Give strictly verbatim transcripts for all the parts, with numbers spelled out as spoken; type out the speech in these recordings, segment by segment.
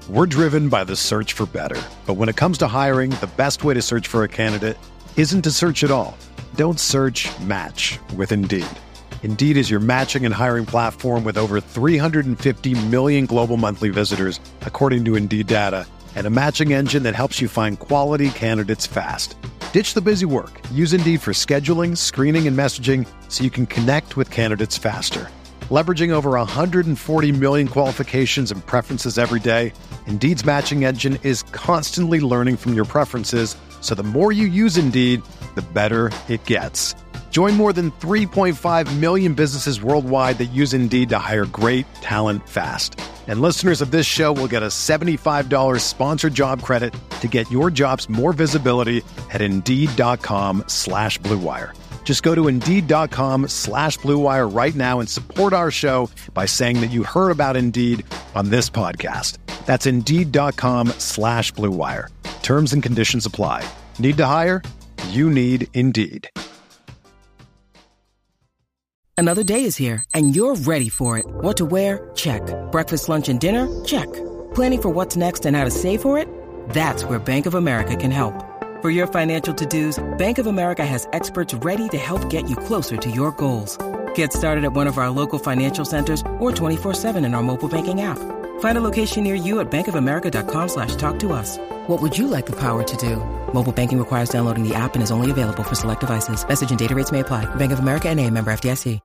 We're driven by the search for better. But when it comes to hiring, the best way to search for a candidate isn't to search at all. Don't search, match with Indeed. Indeed is your matching and hiring platform with over three hundred fifty million global monthly visitors, according to Indeed data, and a matching engine that helps you find quality candidates fast. Ditch the busy work. Use Indeed for scheduling, screening, and messaging so you can connect with candidates faster. Leveraging over one hundred forty million qualifications and preferences every day, Indeed's matching engine is constantly learning from your preferences, so the more you use Indeed, the better it gets. Join more than three point five million businesses worldwide that use Indeed to hire great talent fast. And listeners of this show will get a seventy-five dollars sponsored job credit to get your jobs more visibility at Indeed.com slash Blue Wire. Just go to Indeed.com slash Blue Wire right now and support our show by saying that you heard about Indeed on this podcast. That's Indeed.com slash Blue Wire. Terms and conditions apply. Need to hire? You need Indeed. Another day is here, and you're ready for it. What to wear? Check. Breakfast, lunch, and dinner? Check. Planning for what's next and how to save for it? That's where Bank of America can help. For your financial to-dos, Bank of America has experts ready to help get you closer to your goals. Get started at one of our local financial centers or twenty-four seven in our mobile banking app. Find a location near you at bankofamerica.com slash talk to us. What would you like the power to do? Mobile banking requires downloading the app and is only available for select devices. Message and data rates may apply. Bank of America N A, member F D I C.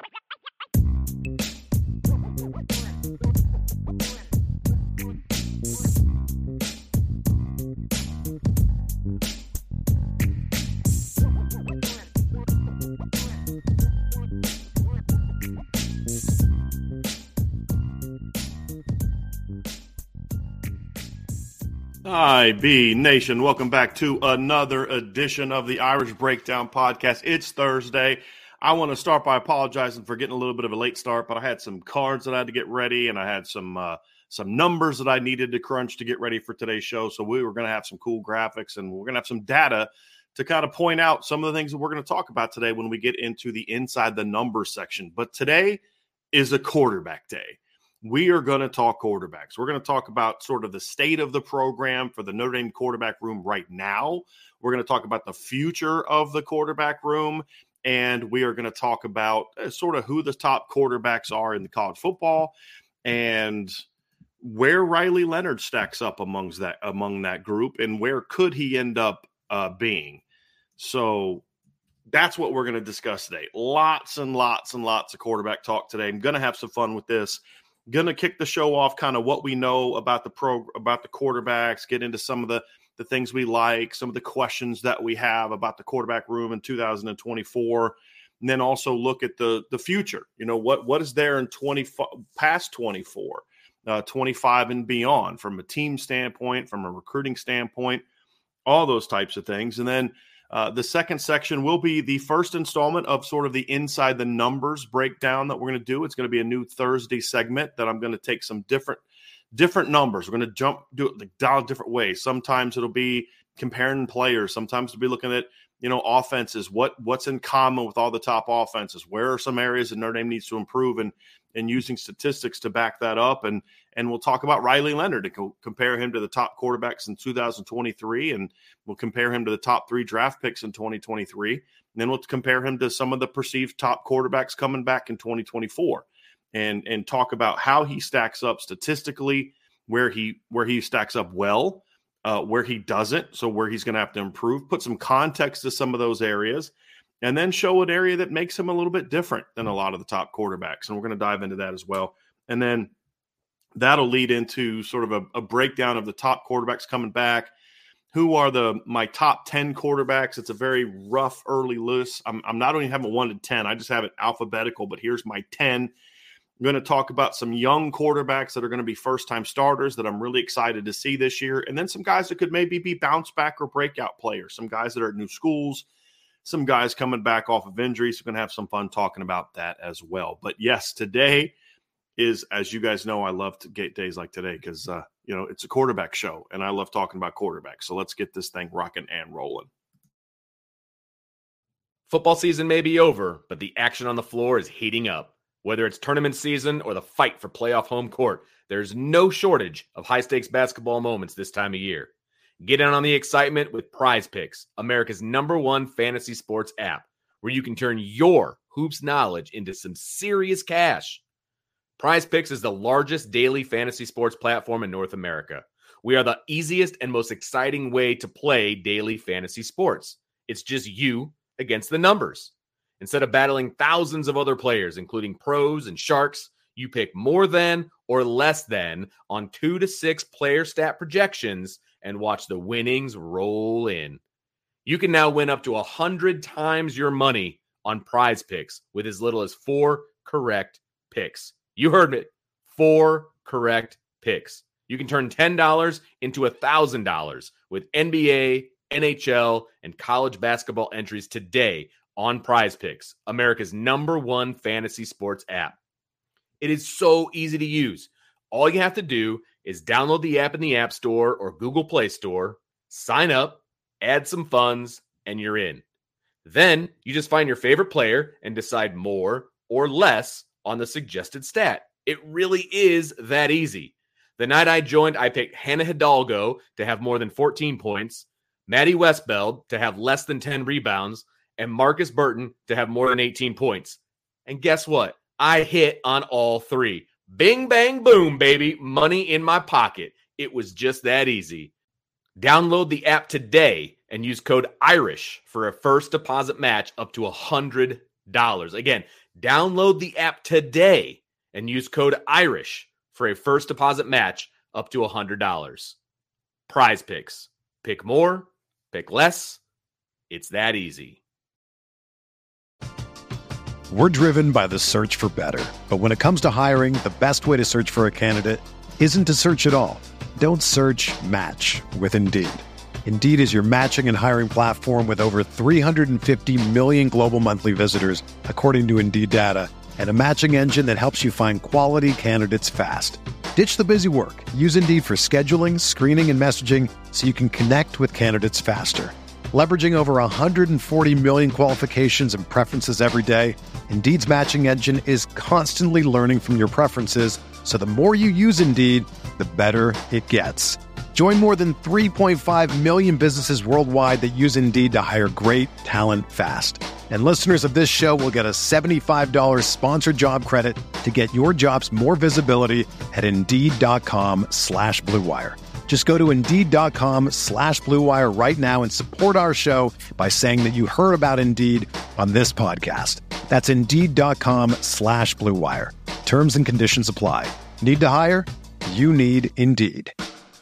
I B Nation, welcome back to another edition of the Irish Breakdown Podcast. It's Thursday. I want to start by apologizing for getting a little bit of a late start, but I had some cards that I had to get ready, and I had some uh, some numbers that I needed to crunch to get ready for today's show. So we were going to have some cool graphics, and we're going to have some data to kind of point out some of the things that we're going to talk about today when we get into the Inside the Numbers section. But today is a quarterback day. We are going to talk quarterbacks. We're going to talk about sort of the state of the program for the Notre Dame quarterback room right now. We're going to talk about the future of the quarterback room. And we are going to talk about uh, sort of who the top quarterbacks are in the college football and where Riley Leonard stacks up amongst that, among that group and where could he end up uh, being. So that's what we're going to discuss today. Lots and lots and lots of quarterback talk today. I'm going to have some fun with this. Going to kick the show off kind of what we know about the pro about the quarterbacks, get into some of the, the things we like, some of the questions that we have about the quarterback room in two thousand twenty-four, and then also look at the the future. You know, what what is there in twenty past twenty-four, uh, twenty-five and beyond from a team standpoint, from a recruiting standpoint, all those types of things. And then Uh, the second section will be the first installment of sort of the Inside the Numbers breakdown that we're going to do. It's going to be a new Thursday segment that I'm going to take some different different numbers. We're going to jump, do it like dial different ways. Sometimes it'll be comparing players. Sometimes it'll be looking at, you know, offenses. What what's in common with all the top offenses? Where are some areas that Notre Dame needs to improve, and and using statistics to back that up. And and we'll talk about Riley Leonard to co- compare him to the top quarterbacks in two thousand twenty-three, and we'll compare him to the top three draft picks in twenty twenty-three. And then we'll compare him to some of the perceived top quarterbacks coming back in twenty twenty-four, and and talk about how he stacks up statistically, where he where he stacks up well, uh, where he doesn't, so where he's going to have to improve, put some context to some of those areas, and then show an area that makes him a little bit different than a lot of the top quarterbacks. And we're going to dive into that as well. And then that'll lead into sort of a, a breakdown of the top quarterbacks coming back. Who are the my top ten quarterbacks? It's a very rough early list. I'm, I'm not only having one to ten, I just have it alphabetical, but here's my ten. I'm going to talk about some young quarterbacks that are going to be first-time starters that I'm really excited to see this year, and then some guys that could maybe be bounce back or breakout players, some guys that are at new schools, some guys coming back off of injuries. We're going to have some fun talking about that as well. But yes, today is, as you guys know, I love to get days like today because, uh, you know, it's a quarterback show, and I love talking about quarterbacks. So let's get this thing rocking and rolling. Football season may be over, but the action on the floor is heating up. Whether it's tournament season or the fight for playoff home court, there's no shortage of high-stakes basketball moments this time of year. Get in on the excitement with Prize Picks, America's number one fantasy sports app, where you can turn your hoops knowledge into some serious cash. Prize Picks is the largest daily fantasy sports platform in North America. We are the easiest and most exciting way to play daily fantasy sports. It's just you against the numbers. Instead of battling thousands of other players, including pros and sharks, you pick more than or less than on two to six player stat projections and watch the winnings roll in. You can now win up to one hundred times your money on Prize Picks with as little as four correct picks. You heard it. Four correct picks. You can turn ten dollars into one thousand dollars with N B A, N H L, and college basketball entries today on Prize Picks, America's number one fantasy sports app. It is so easy to use. All you have to do is download the app in the App Store or Google Play Store, sign up, add some funds, and you're in. Then you just find your favorite player and decide more or less on the suggested stat. It really is that easy. The night I joined, I picked Hannah Hidalgo to have more than fourteen points, Maddie Westbeld to have less than ten rebounds, and Marcus Burton to have more than eighteen points. And guess what? I hit on all three. Bing, bang, boom, baby. Money in my pocket. It was just that easy. Download the app today and use code IRISH for a first deposit match up to one hundred dollars. Again, download the app today and use code IRISH for a first deposit match up to one hundred dollars. Prize Picks. Pick more, pick less. It's that easy. We're driven by the search for better. But when it comes to hiring, the best way to search for a candidate isn't to search at all. Don't search, match with Indeed. Indeed is your matching and hiring platform with over three hundred fifty million global monthly visitors, according to Indeed data, and a matching engine that helps you find quality candidates fast. Ditch the busy work. Use Indeed for scheduling, screening, and messaging so you can connect with candidates faster. Leveraging over one hundred forty million qualifications and preferences every day, Indeed's matching engine is constantly learning from your preferences, so the more you use Indeed, the better it gets. Join more than three point five million businesses worldwide that use Indeed to hire great talent fast. And listeners of this show will get a seventy-five dollars sponsored job credit to get your jobs more visibility at Indeed.com slash Blue Wire. Just go to Indeed.com slash Blue Wire right now and support our show by saying that you heard about Indeed on this podcast. That's Indeed.com slash Blue Wire. Terms and conditions apply. Need to hire? You need Indeed.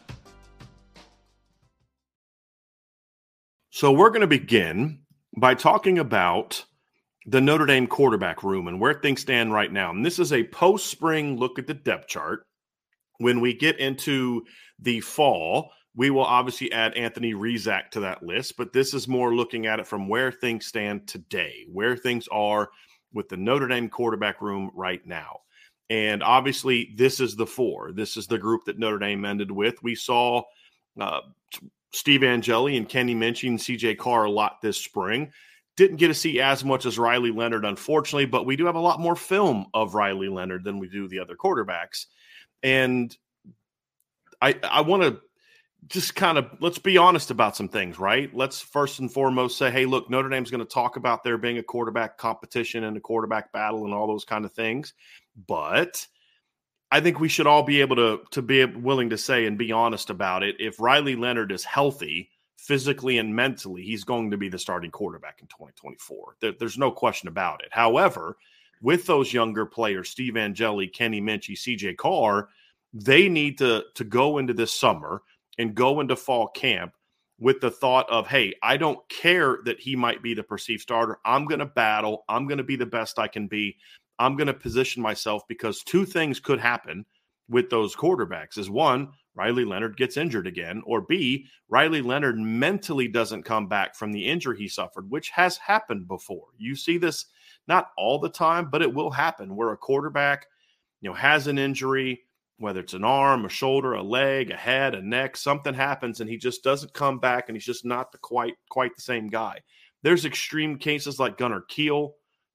So we're going to begin by talking about the Notre Dame quarterback room and where things stand right now. And this is a post-spring look at the depth chart. When we get into the fall, we will obviously add Anthony Rizak to that list, but this is more looking at it from where things stand today, where things are with the Notre Dame quarterback room right now. And obviously, this is the four. This is the group that Notre Dame ended with. We saw uh, Steve Angeli and Kenny Minchey and C J Carr a lot this spring. Didn't get to see as much as Riley Leonard, unfortunately, but we do have a lot more film of Riley Leonard than we do the other quarterbacks. And I I want to just kind of, let's be honest about some things, right? Let's first and foremost say, hey, look, Notre Dame's going to talk about there being a quarterback competition and a quarterback battle and all those kind of things. But I think we should all be able to, to be willing to say and be honest about it. If Riley Leonard is healthy, physically and mentally, he's going to be the starting quarterback in twenty twenty-four. There, there's no question about it. However, with those younger players, Steve Angeli, Kenny Minchey, C J Carr, they need to, to go into this summer and go into fall camp with the thought of, hey, I don't care that he might be the perceived starter. I'm going to battle. I'm going to be the best I can be. I'm going to position myself, because two things could happen with those quarterbacks is one, Riley Leonard gets injured again, or B, Riley Leonard mentally doesn't come back from the injury he suffered, which has happened before. You see this not all the time, but it will happen where a quarterback, you know, has an injury, whether it's an arm, a shoulder, a leg, a head, a neck, something happens and he just doesn't come back and he's just not the quite quite the same guy. There's extreme cases like Gunnar Kiel,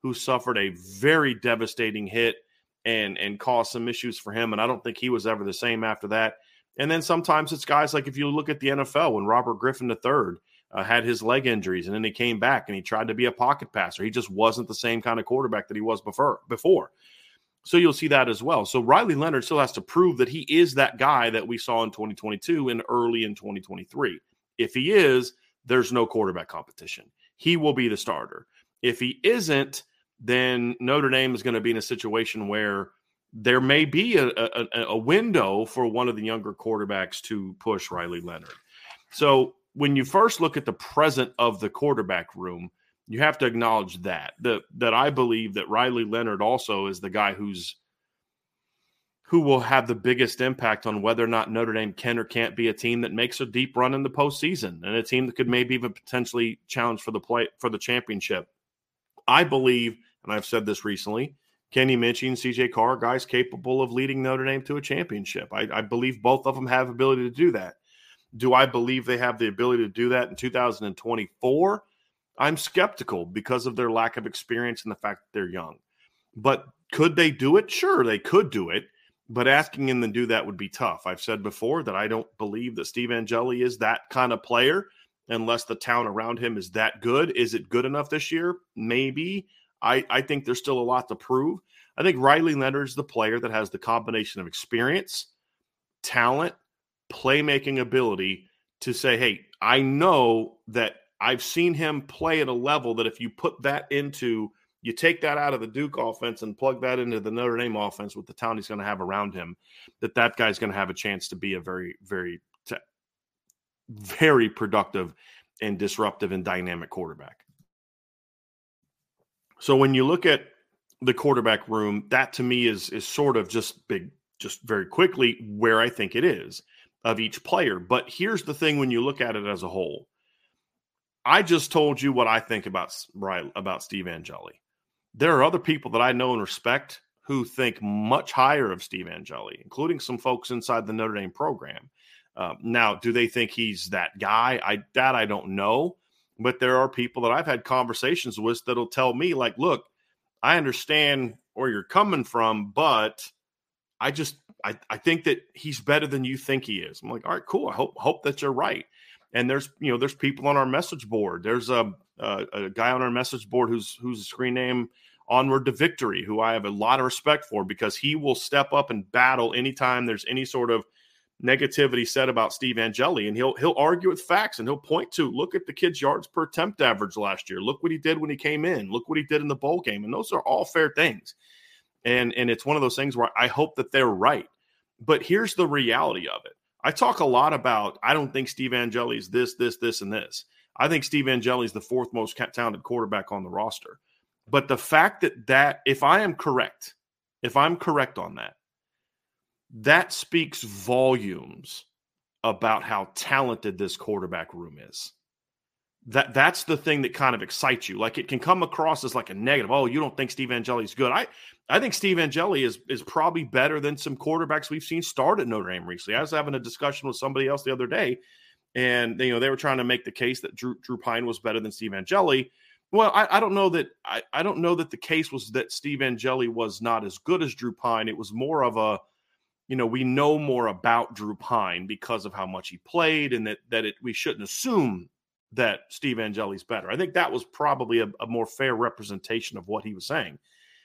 who suffered a very devastating hit and, and caused some issues for him. And I don't think he was ever the same after that. And then sometimes it's guys like if you look at the N F L when Robert Griffin the third uh, had his leg injuries and then he came back and he tried to be a pocket passer. He just wasn't the same kind of quarterback that he was before. before. So you'll see that as well. So Riley Leonard still has to prove that he is that guy that we saw in twenty twenty-two and early in twenty twenty-three. If he is, there's no quarterback competition. He will be the starter. If he isn't, then Notre Dame is going to be in a situation where there may be a, a, a window for one of the younger quarterbacks to push Riley Leonard. So when you first look at the present of the quarterback room, you have to acknowledge that, that, that I believe that Riley Leonard also is the guy who's who will have the biggest impact on whether or not Notre Dame can or can't be a team that makes a deep run in the postseason and a team that could maybe even potentially challenge for the play for the championship. I believe, and I've said this recently, Kenny Minchey and C J Carr are guys capable of leading Notre Dame to a championship. I, I believe both of them have ability to do that. Do I believe they have the ability to do that in two thousand twenty-four? I'm skeptical because of their lack of experience and the fact that they're young. But could they do it? Sure, they could do it. But asking them to do that would be tough. I've said before that I don't believe that Steve Angeli is that kind of player unless the talent around him is that good. Is it good enough this year? Maybe. I, I think there's still a lot to prove. I think Riley Leonard is the player that has the combination of experience, talent, playmaking ability to say, hey, I know that I've seen him play at a level that if you put that into, you take that out of the Duke offense and plug that into the Notre Dame offense with the talent he's going to have around him, that that guy's going to have a chance to be a very, very, very productive and disruptive and dynamic quarterback. So when you look at the quarterback room, that to me is is sort of just big, just very quickly where I think it is of each player. But here's the thing when you look at it as a whole. I just told you what I think about, about Steve Angeli. There are other people that I know and respect who think much higher of Steve Angeli, including some folks inside the Notre Dame program. Um, now, do they think he's that guy? I that I don't know. But there are people that I've had conversations with that'll tell me, like, look, I understand where you're coming from, but I just I, I think that he's better than you think he is. I'm like, all right, cool. I hope hope that you're right. And there's you know there's people on our message board. There's a a, a guy on our message board who's who's a screen name Onward to Victory, who I have a lot of respect for because he will step up and battle anytime there's any sort of negativity said about Steve Angeli, and he'll he'll argue with facts and he'll point to, look at the kid's yards per attempt average last year. Look what he did when he came in. Look what he did in the bowl game. And those are all fair things. And and it's one of those things where I hope that they're right. But here's the reality of it. I talk a lot about, I don't think Steve Angeli is this, this, this, and this. I think Steve Angeli is the fourth most talented quarterback on the roster. But the fact that that, if I am correct, if I'm correct on that, that speaks volumes about how talented this quarterback room is. That that's the thing that kind of excites you. Like, it can come across as like a negative. Oh, you don't think Steve Angeli is good. I, I think Steve Angeli is is probably better than some quarterbacks we've seen start at Notre Dame recently. I was having a discussion with somebody else the other day, and you know they were trying to make the case that Drew, Drew Pine was better than Steve Angeli. Well, I, I don't know that I, I don't know that the case was that Steve Angeli was not as good as Drew Pine. It was more of a, you know, we know more about Drew Pine because of how much he played, and that that it, we shouldn't assume that Steve Angeli's better. I think that was probably a, a more fair representation of what he was saying.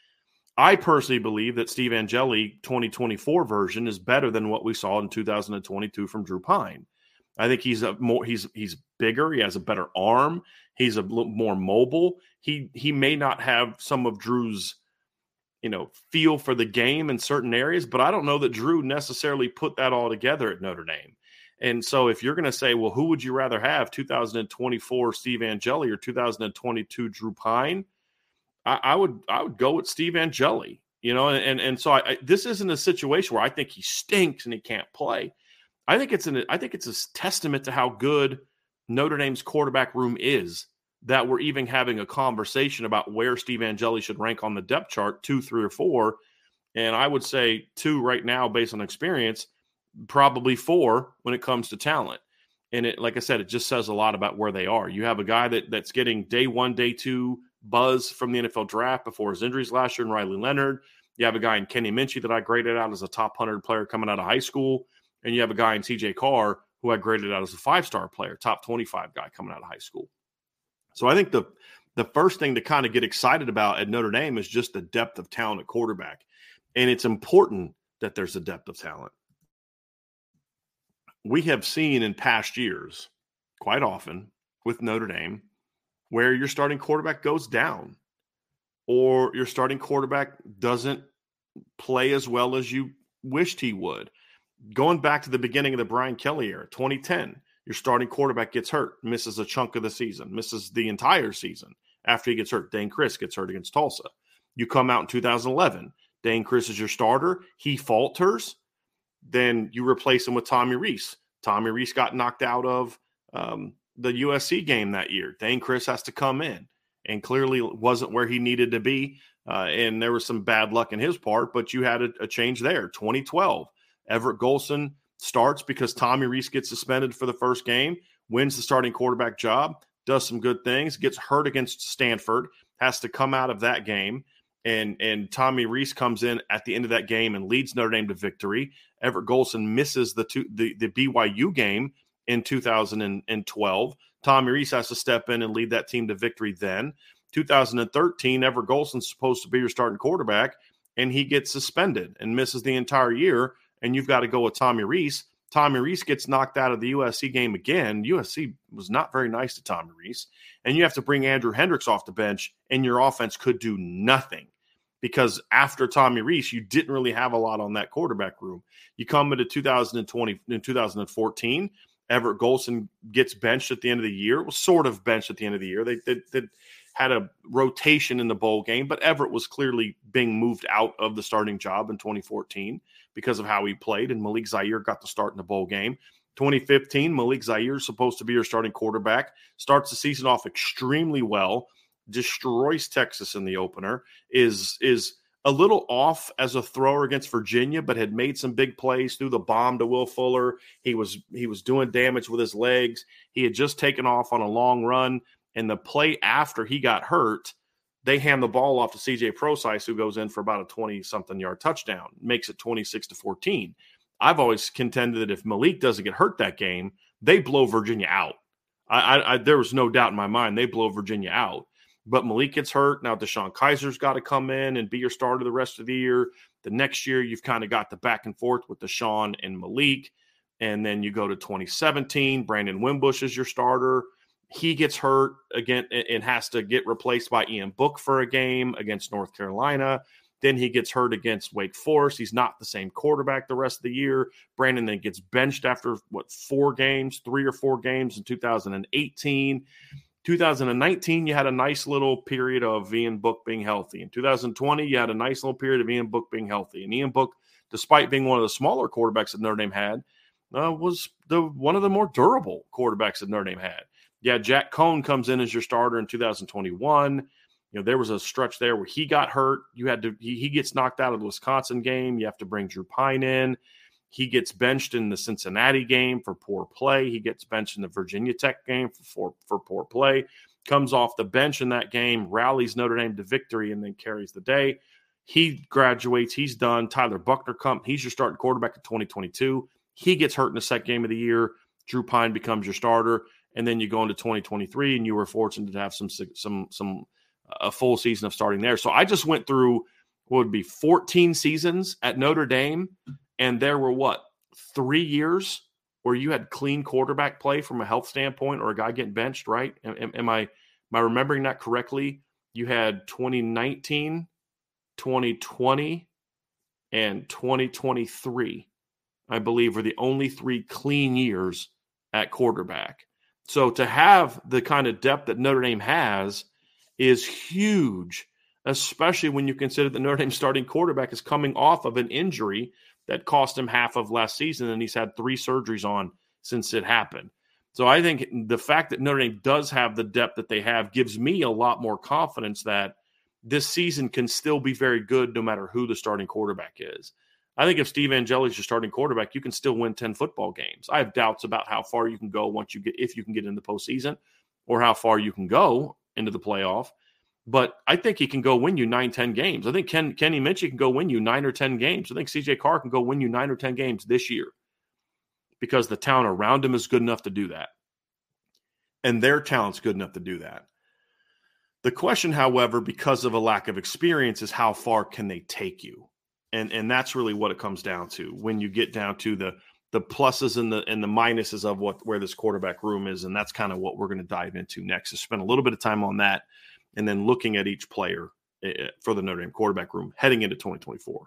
I personally believe that Steve Angeli twenty twenty-four version is better than what we saw in two thousand twenty-two from Drew Pine. I think he's a more he's he's bigger. He has a better arm. He's a little more mobile. He he may not have some of Drew's, you know, feel for the game in certain areas, but I don't know that Drew necessarily put that all together at Notre Dame. And so if you're going to say, well, who would you rather have, two thousand twenty-four Steve Angeli or two thousand twenty-two Drew Pine? I, I would I would go with Steve Angeli, you know, and and so I, I, this isn't a situation where I think he stinks and he can't play. I think it's an I think it's a testament to how good Notre Dame's quarterback room is that we're even having a conversation about where Steve Angeli should rank on the depth chart, two, three, or four. And I would say two right now based on experience, probably four when it comes to talent. And it, like I said, it just says a lot about where they are. You have a guy that that's getting day one, day two buzz from the N F L draft before his injuries last year in Riley Leonard. You have a guy in Kenny Minchey that I graded out as a top one hundred player coming out of high school. And you have a guy in T J Carr who I graded out as a five-star player, top twenty-five guy coming out of high school. So I think the the first thing to kind of get excited about at Notre Dame is just the depth of talent at quarterback. And it's important that there's a depth of talent. We have seen in past years, quite often with Notre Dame, where your starting quarterback goes down or your starting quarterback doesn't play as well as you wished he would. Going back to the beginning of the Brian Kelly era, twenty ten, your starting quarterback gets hurt, misses a chunk of the season, misses the entire season after he gets hurt. Dane Chris gets hurt against Tulsa. You come out in two thousand eleven, Dane Chris is your starter. He falters. Then you replace him with Tommy Rees. Tommy Rees got knocked out of um, the U S C game that year. Dane Chris has to come in and clearly wasn't where he needed to be. Uh, and there was some bad luck in his part, but you had a, a change there. twenty twelve, Everett Golson starts because Tommy Rees gets suspended for the first game, wins the starting quarterback job, does some good things, gets hurt against Stanford, has to come out of that game. And, and Tommy Rees comes in at the end of that game and leads Notre Dame to victory. Everett Golson misses the, two, the, the B Y U game in two thousand twelve. Tommy Rees has to step in and lead that team to victory then. two thousand thirteen, Everett Golson's supposed to be your starting quarterback, and he gets suspended and misses the entire year, and you've got to go with Tommy Rees. Tommy Rees gets knocked out of the U S C game again. U S C was not very nice to Tommy Rees. And you have to bring Andrew Hendricks off the bench, and your offense could do nothing because after Tommy Rees, you didn't really have a lot on that quarterback room. You come into two thousand twenty, in two thousand fourteen, Everett Golson gets benched at the end of the year. It was sort of benched at the end of the year. They, they, they had a rotation in the bowl game, but Everett was clearly being moved out of the starting job in twenty fourteen because of how he played, and Malik Zaire got the start in the bowl game. twenty fifteen, Malik Zaire is supposed to be your starting quarterback, starts the season off extremely well, destroys Texas in the opener, is is a little off as a thrower against Virginia, but had made some big plays, threw the bomb to Will Fuller. He was he was doing damage with his legs. He had just taken off on a long run, and the play after he got hurt, they hand the ball off to C J Prosise, who goes in for about a twenty-something yard touchdown, makes it twenty-six to fourteen. I've always contended that if Malik doesn't get hurt that game, they blow Virginia out. I, I, I there was no doubt in my mind they blow Virginia out. But Malik gets hurt. Now DeShone Kaiser's got to come in and be your starter the rest of the year. The next year, you've kind of got the back and forth with DeShone and Malik. And then you go to twenty seventeen. Brandon Wimbush is your starter. He gets hurt again and has to get replaced by Ian Book for a game against North Carolina. Then he gets hurt against Wake Forest. He's not the same quarterback the rest of the year. Brandon then gets benched after, what, four games, three or four games in two thousand eighteen. two thousand nineteen, you had a nice little period of Ian Book being healthy. In two thousand twenty, you had a nice little period of Ian Book being healthy. And Ian Book, despite being one of the smaller quarterbacks that Notre Dame had, uh, was the one of the more durable quarterbacks that Notre Dame had. Yeah, Jack Cohn comes in as your starter in two thousand twenty-one. You know, there was a stretch there where he got hurt. You had to he, he gets knocked out of the Wisconsin game. You have to bring Drew Pine in. He gets benched in the Cincinnati game for poor play. He gets benched in the Virginia Tech game for, for, for poor play. Comes off the bench in that game, rallies Notre Dame to victory, and then carries the day. He graduates. He's done. Tyler Buckner comes. He's your starting quarterback in twenty twenty-two. He gets hurt in the second game of the year. Drew Pine becomes your starter. And then you go into twenty twenty-three, and you were fortunate to have some some some a full season of starting there. So I just went through what would be fourteen seasons at Notre Dame, and there were, what, three years where you had clean quarterback play from a health standpoint or a guy getting benched, right? Am, am I am I remembering that correctly? You had twenty nineteen, twenty twenty, and twenty twenty-three, I believe, were the only three clean years at quarterback. So to have the kind of depth that Notre Dame has is huge, especially when you consider that Notre Dame's starting quarterback is coming off of an injury that cost him half of last season, and he's had three surgeries on since it happened. So I think the fact that Notre Dame does have the depth that they have gives me a lot more confidence that this season can still be very good no matter who the starting quarterback is. I think if Steve Angeli is your starting quarterback, you can still win ten football games. I have doubts about how far you can go once you get, if you can get in the postseason, or how far you can go into the playoff. But I think he can go win you nine, ten games. I think Ken, Kenny Minchey can go win you nine or ten games. I think C J Carr can go win you nine or ten games this year because the talent around him is good enough to do that. And their talent's good enough to do that. The question, however, because of a lack of experience, is how far can they take you? And and that's really what it comes down to when you get down to the the pluses and the and the minuses of what where this quarterback room is. And that's kind of what we're going to dive into next, is spend a little bit of time on that and then looking at each player for the Notre Dame quarterback room heading into twenty twenty-four.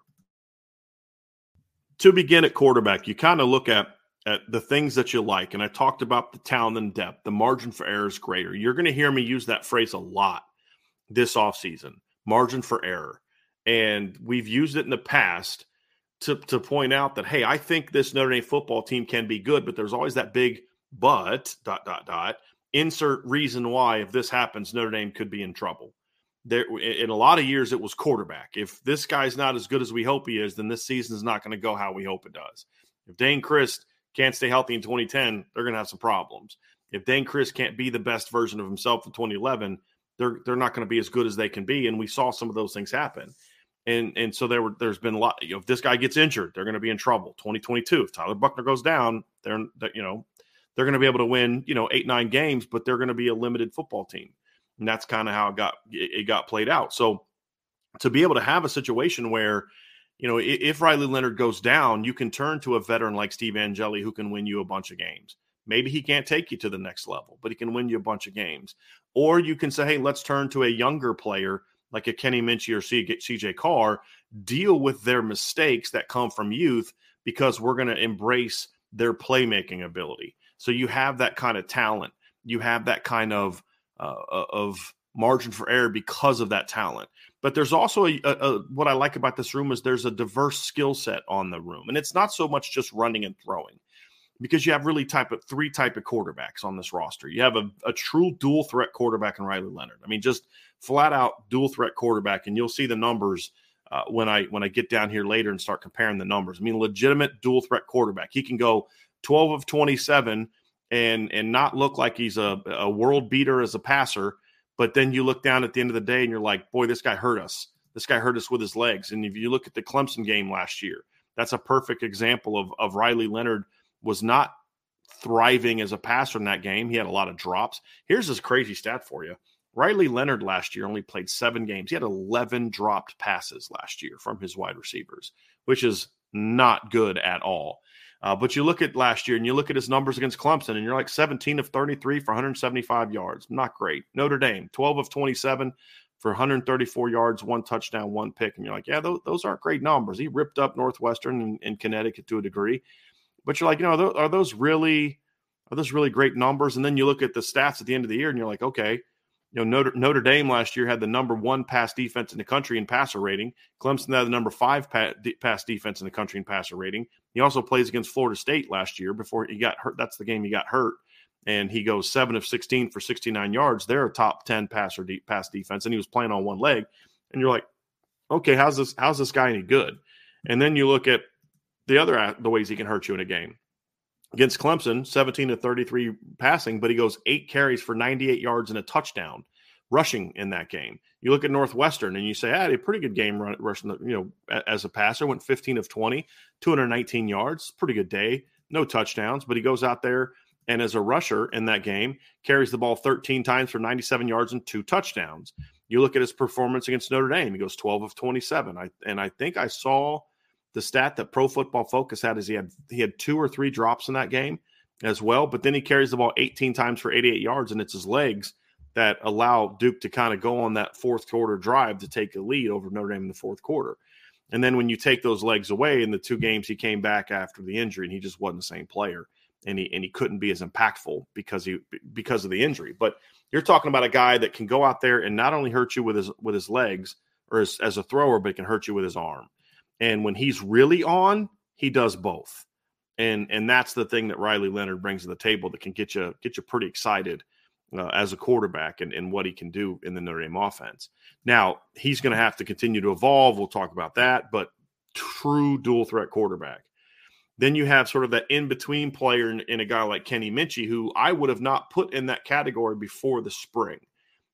To begin at quarterback, you kind of look at at the things that you like. And I talked about the talent and depth. The margin for error is greater. You're going to hear me use that phrase a lot this offseason, margin for error. And we've used it in the past to, to point out that, hey, I think this Notre Dame football team can be good, but there's always that big but, dot, dot, dot, insert reason why if this happens, Notre Dame could be in trouble. There, in a lot of years, it was quarterback. If this guy's not as good as we hope he is, then this season is not going to go how we hope it does. If Dane Christ can't stay healthy in twenty ten, they're going to have some problems. If Dane Christ can't be the best version of himself in twenty eleven, they're they're not going to be as good as they can be. And we saw some of those things happen. And and so there were there's been a lot. You know, if this guy gets injured, they're going to be in trouble. twenty twenty-two, if Tyler Buchner goes down, they're, they're you know they're going to be able to win you know eight nine games, but they're going to be a limited football team. And that's kind of how it got it got played out. So to be able to have a situation where, you know, if Riley Leonard goes down, you can turn to a veteran like Steve Angeli who can win you a bunch of games. Maybe he can't take you to the next level, but he can win you a bunch of games. Or you can say, hey, let's turn to a younger player like a Kenny Minchey or C J Carr, deal with their mistakes that come from youth because we're going to embrace their playmaking ability. So you have that kind of talent. You have that kind of uh, of margin for error because of that talent. But there's also a, a, a what I like about this room is there's a diverse skill set on the room. And it's not so much just running and throwing, because you have really type of three type of quarterbacks on this roster. You have a, a true dual threat quarterback in Riley Leonard. I mean, just flat out dual threat quarterback. And you'll see the numbers uh, when I when I get down here later and start comparing the numbers. I mean, legitimate dual threat quarterback. He can go twelve of twenty-seven and and not look like he's a, a world beater as a passer. But then you look down at the end of the day and you're like, boy, this guy hurt us. This guy hurt us with his legs. And if you look at the Clemson game last year, that's a perfect example of, of Riley Leonard was not thriving as a passer in that game. He had a lot of drops. Here's this crazy stat for you. Riley Leonard last year only played seven games. He had eleven dropped passes last year from his wide receivers, which is not good at all. Uh, but you look at last year and you look at his numbers against Clemson and you're like seventeen of thirty-three for one hundred seventy-five yards. Not great. Notre Dame, twelve of twenty-seven for one hundred thirty-four yards, one touchdown, one pick. And you're like, yeah, those, those aren't great numbers. He ripped up Northwestern and, and Connecticut to a degree. But you're like, you know, are those really are those really great numbers? And then you look at the stats at the end of the year and you're like, okay, you know, Notre, Notre Dame last year had the number one pass defense in the country in passer rating. Clemson had the number five pa- pass defense in the country in passer rating. He also plays against Florida State last year before he got hurt. That's the game he got hurt. And he goes seven of sixteen for sixty-nine yards. They're a top ten passer de- pass defense, and he was playing on one leg. And you're like, okay, how's this? How's this guy any good? And then you look at the other the ways he can hurt you in a game. Against Clemson, seventeen to thirty-three passing, but he goes eight carries for ninety-eight yards and a touchdown rushing in that game. You look at Northwestern and you say, I had a pretty good game run, rushing, the, you know, as a passer, went fifteen of twenty, two hundred nineteen yards, pretty good day, no touchdowns, but he goes out there and as a rusher in that game, carries the ball thirteen times for ninety-seven yards and two touchdowns. You look at his performance against Notre Dame, he goes twelve of twenty-seven. I, and I think I saw the stat that Pro Football Focus had is he had he had two or three drops in that game as well, but then he carries the ball eighteen times for eighty-eight yards, and it's his legs that allow Duke to kind of go on that fourth quarter drive to take a lead over Notre Dame in the fourth quarter. And then when you take those legs away in the two games he came back after the injury, and he just wasn't the same player, and he and he couldn't be as impactful because he because of the injury. But you're talking about a guy that can go out there and not only hurt you with his with his legs or as, as a thrower, but can hurt you with his arm. And when he's really on, he does both. And and that's the thing that Riley Leonard brings to the table that can get you get you pretty excited uh, as a quarterback and, and what he can do in the Notre Dame offense. Now, he's going to have to continue to evolve. We'll talk about that, but true dual threat quarterback. Then you have sort of that in-between player in, in a guy like Kenny Minchey, who I would have not put in that category before the spring.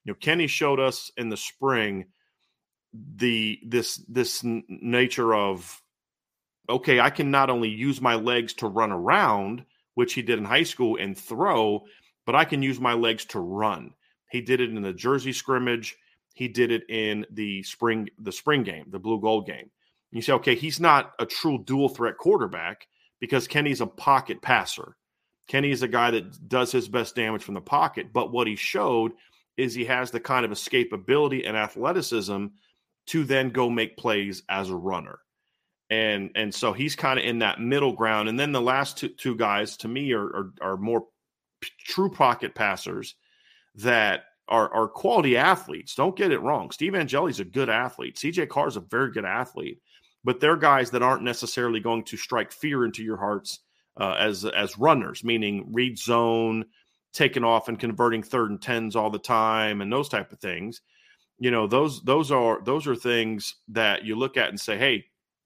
You know, Kenny showed us in the spring the this this n- nature of, okay, I can not only use my legs to run around, which he did in high school, and throw, but I can use my legs to run. He did it in the Jersey scrimmage. He did it in the spring the spring game, the blue gold game. You say, okay, he's not a true dual threat quarterback because Kenny's a pocket passer. Kenny is a guy that does his best damage from the pocket, but what he showed is he has the kind of escapability and athleticism to then go make plays as a runner. And and so he's kind of in that middle ground. And then the last two, two guys, to me, are, are, are more p- true pocket passers that are, are quality athletes. Don't get it wrong. Steve Angeli's a good athlete. C J Carr is a very good athlete. But they're guys that aren't necessarily going to strike fear into your hearts uh, as, as runners, meaning read zone, taking off and converting third and tens all the time, and those type of things. You know, those those are those are things that you look at and say, hey,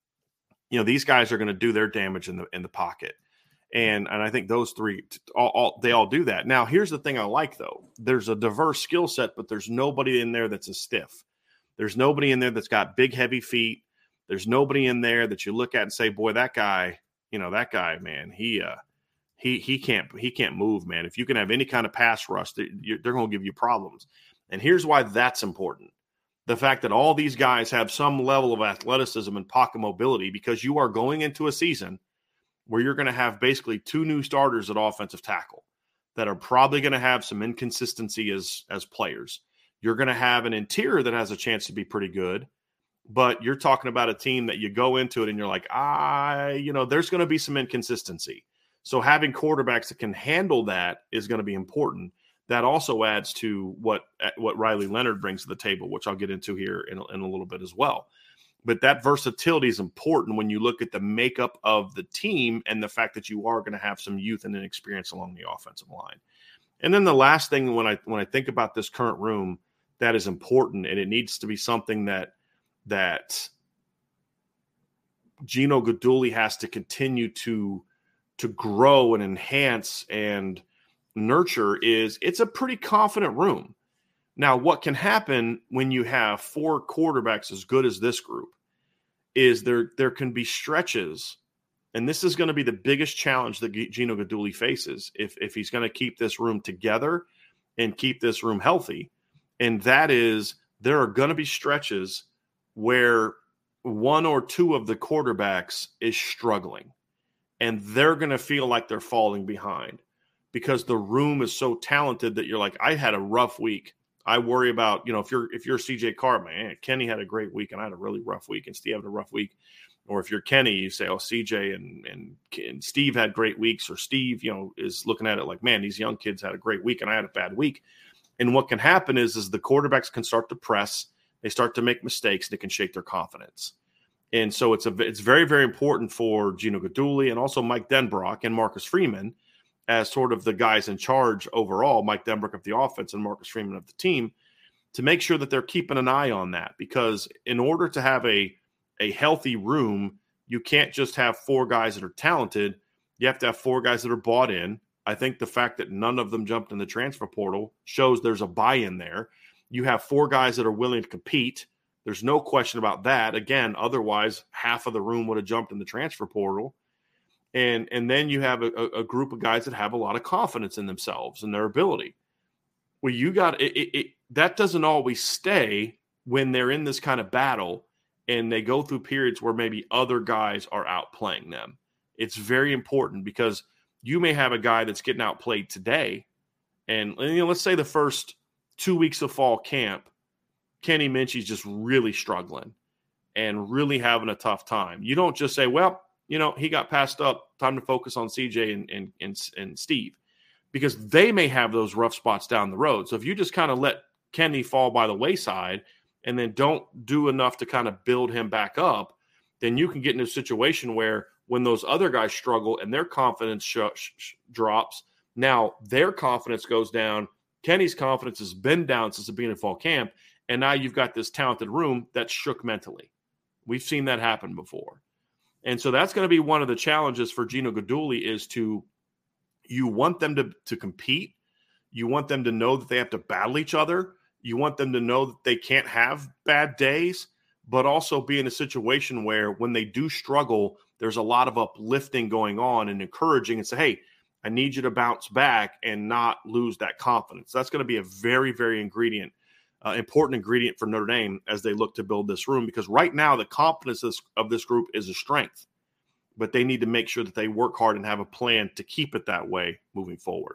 you know, these guys are going to do their damage in the in the pocket. And and I think those three, all, all, they all do that. Now, here's the thing I like, though. There's a diverse skill set, but there's nobody in there that's a stiff. There's nobody in there that's got big, heavy feet. There's nobody in there that you look at and say, boy, that guy, you know, that guy, man, he uh, he he can't he can't move, man. If you can have any kind of pass rush, they're, they're going to give you problems. And here's why that's important. The fact that all these guys have some level of athleticism and pocket mobility, because you are going into a season where you're going to have basically two new starters at offensive tackle that are probably going to have some inconsistency as, as players. You're going to have an interior that has a chance to be pretty good, but you're talking about a team that you go into it and you're like, ah, you know, there's going to be some inconsistency. So having quarterbacks that can handle that is going to be important. That also adds to what what Riley Leonard brings to the table, which I'll get into here in a, in a little bit as well. But that versatility is important when you look at the makeup of the team and the fact that you are going to have some youth and inexperience along the offensive line. And then the last thing, when I when I think about this current room, that is important, and it needs to be something that that Gino Guidugli has to continue to to grow and enhance and nurture, is it's a pretty confident room. Now, what can happen when you have four quarterbacks as good as this group is there there can be stretches, and this is going to be the biggest challenge that Gino Guidugli faces if, if he's going to keep this room together and keep this room healthy, and that is there are going to be stretches where one or two of the quarterbacks is struggling, and they're going to feel like they're falling behind because the room is so talented that you're like, I had a rough week. I worry about, you know, if you're if you're C J Carr, man, Kenny had a great week and I had a really rough week, and Steve had a rough week. Or if you're Kenny, you say, oh, C J and, and and Steve had great weeks, or Steve, you know, is looking at it like, man, these young kids had a great week and I had a bad week. And what can happen is, is the quarterbacks can start to press, they start to make mistakes, they can shake their confidence. And so it's a it's very, very important for Gino Guidugli and also Mike Denbrock and Marcus Freeman as sort of the guys in charge overall, Mike Denbrock of the offense and Marcus Freeman of the team, to make sure that they're keeping an eye on that. Because in order to have a, a healthy room, you can't just have four guys that are talented. You have to have four guys that are bought in. I think the fact that none of them jumped in the transfer portal shows there's a buy-in there. You have four guys that are willing to compete. There's no question about that. Again, otherwise, half of the room would have jumped in the transfer portal. And and then you have a, a group of guys that have a lot of confidence in themselves and their ability. Well, you got it, it, it. That doesn't always stay when they're in this kind of battle and they go through periods where maybe other guys are outplaying them. It's very important because you may have a guy that's getting outplayed today, and you know, let's say the first two weeks of fall camp, Kenny Minchey's just really struggling and really having a tough time. You don't just say, well, you know, he got passed up, time to focus on C J and, and, and, and Steve, because they may have those rough spots down the road. So if you just kind of let Kenny fall by the wayside and then don't do enough to kind of build him back up, then you can get into a situation where when those other guys struggle and their confidence sh- sh- drops, now their confidence goes down. Kenny's confidence has been down since the beginning of fall camp, and now you've got this talented room that's shook mentally. We've seen that happen before. And so that's going to be one of the challenges for Gino Guidugli, is to, you want them to, to compete. You want them to know that they have to battle each other. You want them to know that they can't have bad days, but also be in a situation where when they do struggle, there's a lot of uplifting going on and encouraging and say, hey, I need you to bounce back and not lose that confidence. That's going to be a very, very ingredient, uh, important ingredient for Notre Dame as they look to build this room, because right now the confidence of this, of this group is a strength, but they need to make sure that they work hard and have a plan to keep it that way moving forward.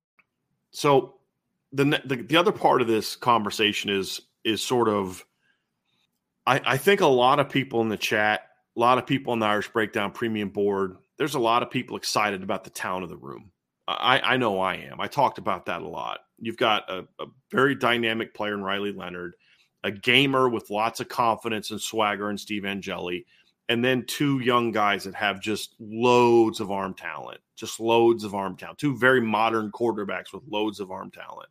So the the, the other part of this conversation is, is sort of, I, I think a lot of people in the chat, a lot of people on the Irish Breakdown Premium board, there's a lot of people excited about the talent of the room. I, I know I am. I talked about that a lot. You've got a, a very dynamic player in Riley Leonard, a gamer with lots of confidence and swagger in Steve Angeli, and then two young guys that have just loads of arm talent, just loads of arm talent, two very modern quarterbacks with loads of arm talent.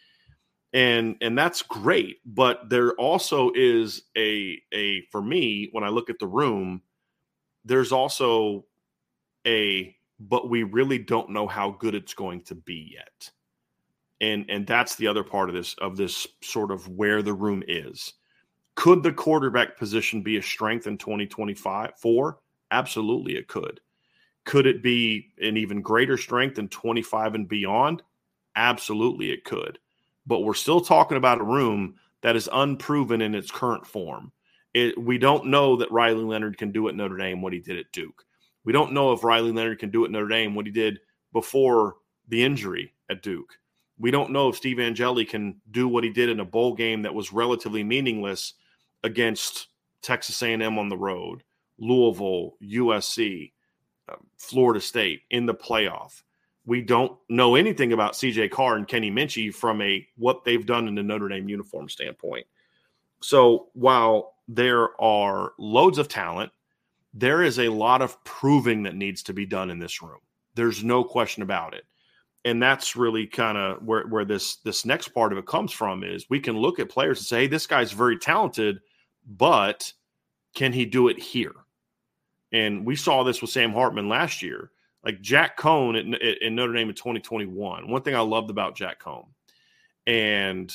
And and that's great, but there also is a, a for me, when I look at the room, there's also a, but we really don't know how good it's going to be yet. And and that's the other part of this, of this sort of where the room is. Could the quarterback position be a strength in twenty twenty-five? Four? Absolutely it could. Could it be an even greater strength in twenty-five and beyond? Absolutely it could. But we're still talking about a room that is unproven in its current form. It, we don't know that Riley Leonard can do at Notre Dame what he did at Duke. We don't know if Riley Leonard can do at Notre Dame what he did before the injury at Duke. We don't know if Steve Angeli can do what he did in a bowl game that was relatively meaningless against Texas A and M on the road, Louisville, U S C, uh, Florida State in the playoff. We don't know anything about C J Carr and Kenny Minchie from a what they've done in the Notre Dame uniform standpoint. So while there are loads of talent, there is a lot of proving that needs to be done in this room. There's no question about it. And that's really kind of where, where this, this next part of it comes from, is we can look at players and say, hey, this guy's very talented, but can he do it here? And we saw this with Sam Hartman last year. Like Jack Cohn in, in Notre Dame in twenty twenty-one. One thing I loved about Jack Cohn and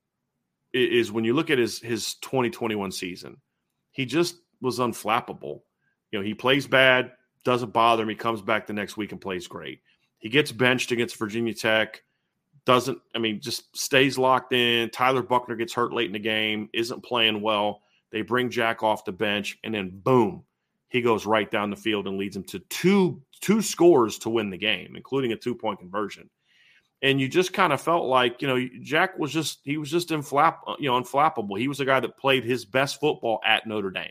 is when you look at his, his twenty twenty-one season, he just was unflappable. You know, he plays bad, doesn't bother him. He comes back the next week and plays great. He gets benched against Virginia Tech, doesn't, I mean, just stays locked in. Tyler Buckner gets hurt late in the game, isn't playing well. They bring Jack off the bench, and then boom, he goes right down the field and leads them to two two scores to win the game, including a two-point conversion. And you just kind of felt like, you know, Jack was just, he was just inflap, you know, unflappable. He was a guy that played his best football at Notre Dame.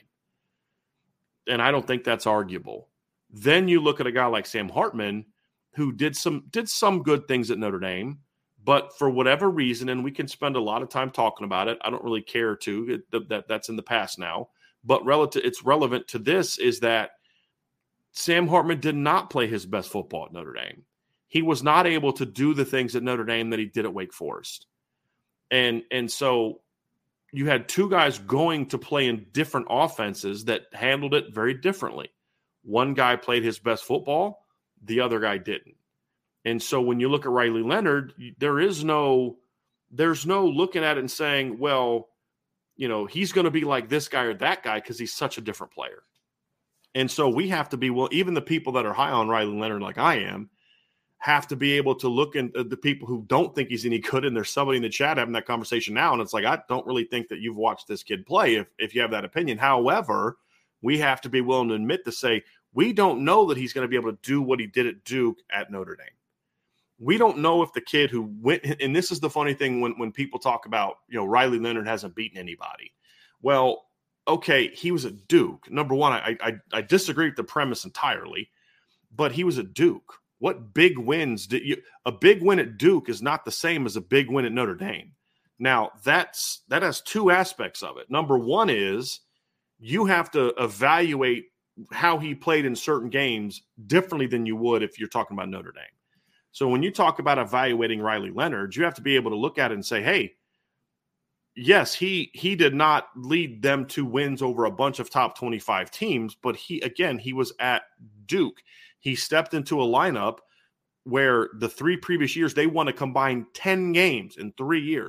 And I don't think that's arguable. Then you look at a guy like Sam Hartman, who did some did some good things at Notre Dame, but for whatever reason, and we can spend a lot of time talking about it, I don't really care to, that, that that's in the past now, but relative, it's relevant to this, is that Sam Hartman did not play his best football at Notre Dame. He was not able to do the things at Notre Dame that he did at Wake Forest. And, and so you had two guys going to play in different offenses that handled it very differently. One guy played his best football, the other guy didn't. And so when you look at Riley Leonard, there is no, there's no looking at it and saying, well, you know, he's going to be like this guy or that guy because he's such a different player. And so we have to be, well, even the people that are high on Riley Leonard, like I am, have to be able to look at the people who don't think he's any good. And there's somebody in the chat having that conversation now. And it's like, I don't really think that you've watched this kid play if, if you have that opinion. However, we have to be willing to admit to say, we don't know that he's going to be able to do what he did at Duke at Notre Dame. We don't know if the kid who went, and this is the funny thing when, when people talk about, you know, Riley Leonard hasn't beaten anybody. Well, okay, he was at Duke. Number one, I, I I disagree with the premise entirely, but he was at Duke. What big wins did you? A big win at Duke is not the same as a big win at Notre Dame. Now, that's that has two aspects of it. Number one is you have to evaluate how he played in certain games differently than you would if you're talking about Notre Dame. So when you talk about evaluating Riley Leonard, you have to be able to look at it and say, hey, yes, he he did not lead them to wins over a bunch of top twenty-five teams, but he, again, he was at Duke. He stepped into a lineup where the three previous years, they won a combined ten games in three years.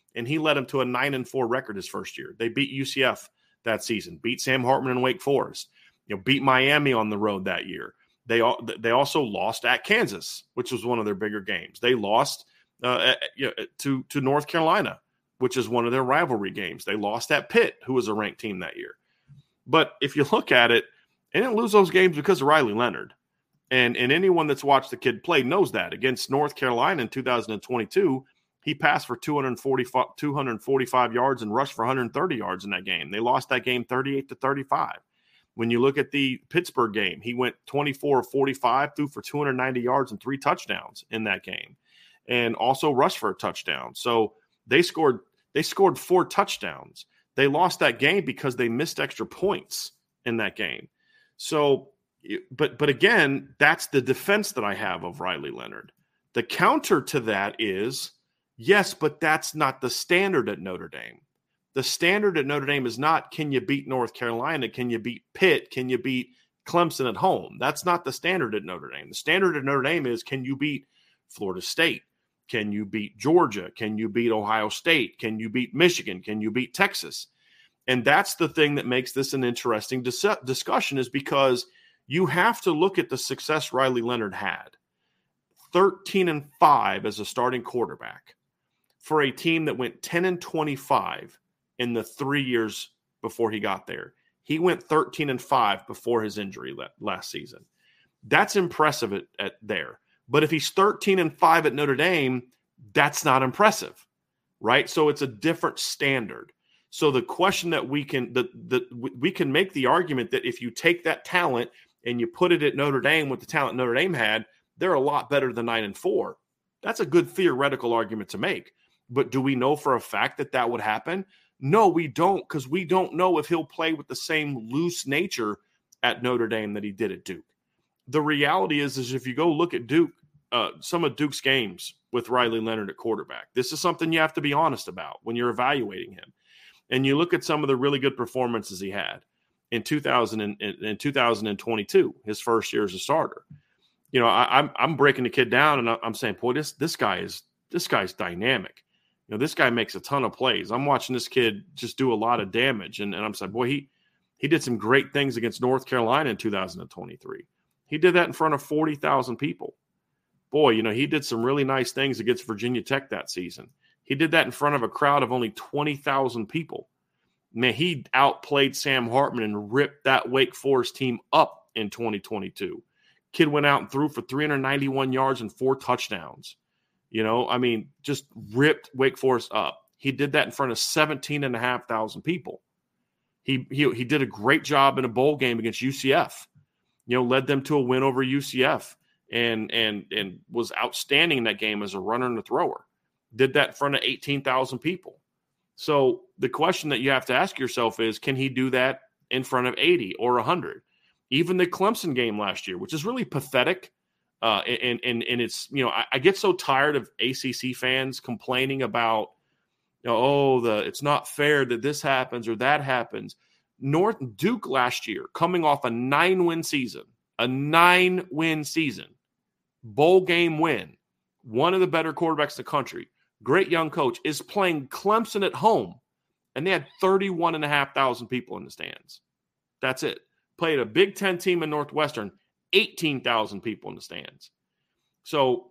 and he led them to a nine and four record his first year. They beat U C F that season, beat Sam Hartman and Wake Forest, you know, beat Miami on the road that year. They they also lost at Kansas, which was one of their bigger games. They lost uh, you know, to to North Carolina, which is one of their rivalry games. They lost at Pitt, who was a ranked team that year. But if you look at it, they didn't lose those games because of Riley Leonard. And, and anyone that's watched the kid play knows that. Against North Carolina in two thousand twenty-two, he passed for two hundred forty-five yards and rushed for one hundred thirty yards in that game. They lost that game thirty-eight to thirty-five. When you look at the Pittsburgh game, he went twenty-four of forty-five, threw for two hundred ninety yards and three touchdowns in that game, and also rushed for a touchdown. So they scored they scored four touchdowns. They lost that game because they missed extra points in that game. So, but but again, that's the defense that I have of Riley Leonard. The counter to that is, yes, but that's not the standard at Notre Dame. The standard at Notre Dame is not, can you beat North Carolina? Can you beat Pitt? Can you beat Clemson at home? That's not the standard at Notre Dame. The standard at Notre Dame is, can you beat Florida State? Can you beat Georgia? Can you beat Ohio State? Can you beat Michigan? Can you beat Texas? And that's the thing that makes this an interesting dis- discussion is because you have to look at the success Riley Leonard had. thirteen and five as a starting quarterback for a team that went ten and twenty-five in the three years before he got there. He went thirteen and five before his injury last season. That's impressive at, at there. But if he's thirteen and five at Notre Dame, that's not impressive, right? So it's a different standard. So the question that we can that that we can make the argument that if you take that talent and you put it at Notre Dame with the talent Notre Dame had, they're a lot better than nine and four. That's a good theoretical argument to make. But do we know for a fact that that would happen? No, we don't, because we don't know if he'll play with the same loose nature at Notre Dame that he did at Duke. The reality is, is if you go look at Duke, uh, some of Duke's games with Riley Leonard at quarterback, this is something you have to be honest about when you're evaluating him. And you look at some of the really good performances he had in two thousand and in two thousand twenty-two, his first year as a starter. You know, I, I'm I'm breaking the kid down and I'm saying, boy, this this guy is this guy's dynamic. You know, this guy makes a ton of plays. I'm watching this kid just do a lot of damage, and, and I'm saying, boy, he he did some great things against North Carolina in two thousand twenty-three. He did that in front of forty thousand people. Boy, you know, he did some really nice things against Virginia Tech that season. He did that in front of a crowd of only twenty thousand people. Man, he outplayed Sam Hartman and ripped that Wake Forest team up in twenty twenty-two. Kid went out and threw for three hundred ninety-one yards and four touchdowns. You know, I mean, just ripped Wake Forest up. He did that in front of seventeen and a half thousand people. He, he, he did a great job in a bowl game against U C F, you know, led them to a win over U C F and, and, and was outstanding in that game as a runner and a thrower. Did that in front of eighteen thousand people. So the question that you have to ask yourself is, can he do that in front of eighty or one hundred? Even the Clemson game last year, which is really pathetic. Uh, and, and, and it's, you know, I, I get so tired of A C C fans complaining about, you know, oh, the it's not fair that this happens or that happens. North Duke last year, coming off a nine-win season, a nine-win season, bowl game win, one of the better quarterbacks in the country, great young coach, is playing Clemson at home, and they had thirty-one and a half thousand people in the stands. That's it. Played a Big Ten team in Northwestern, eighteen thousand people in the stands. So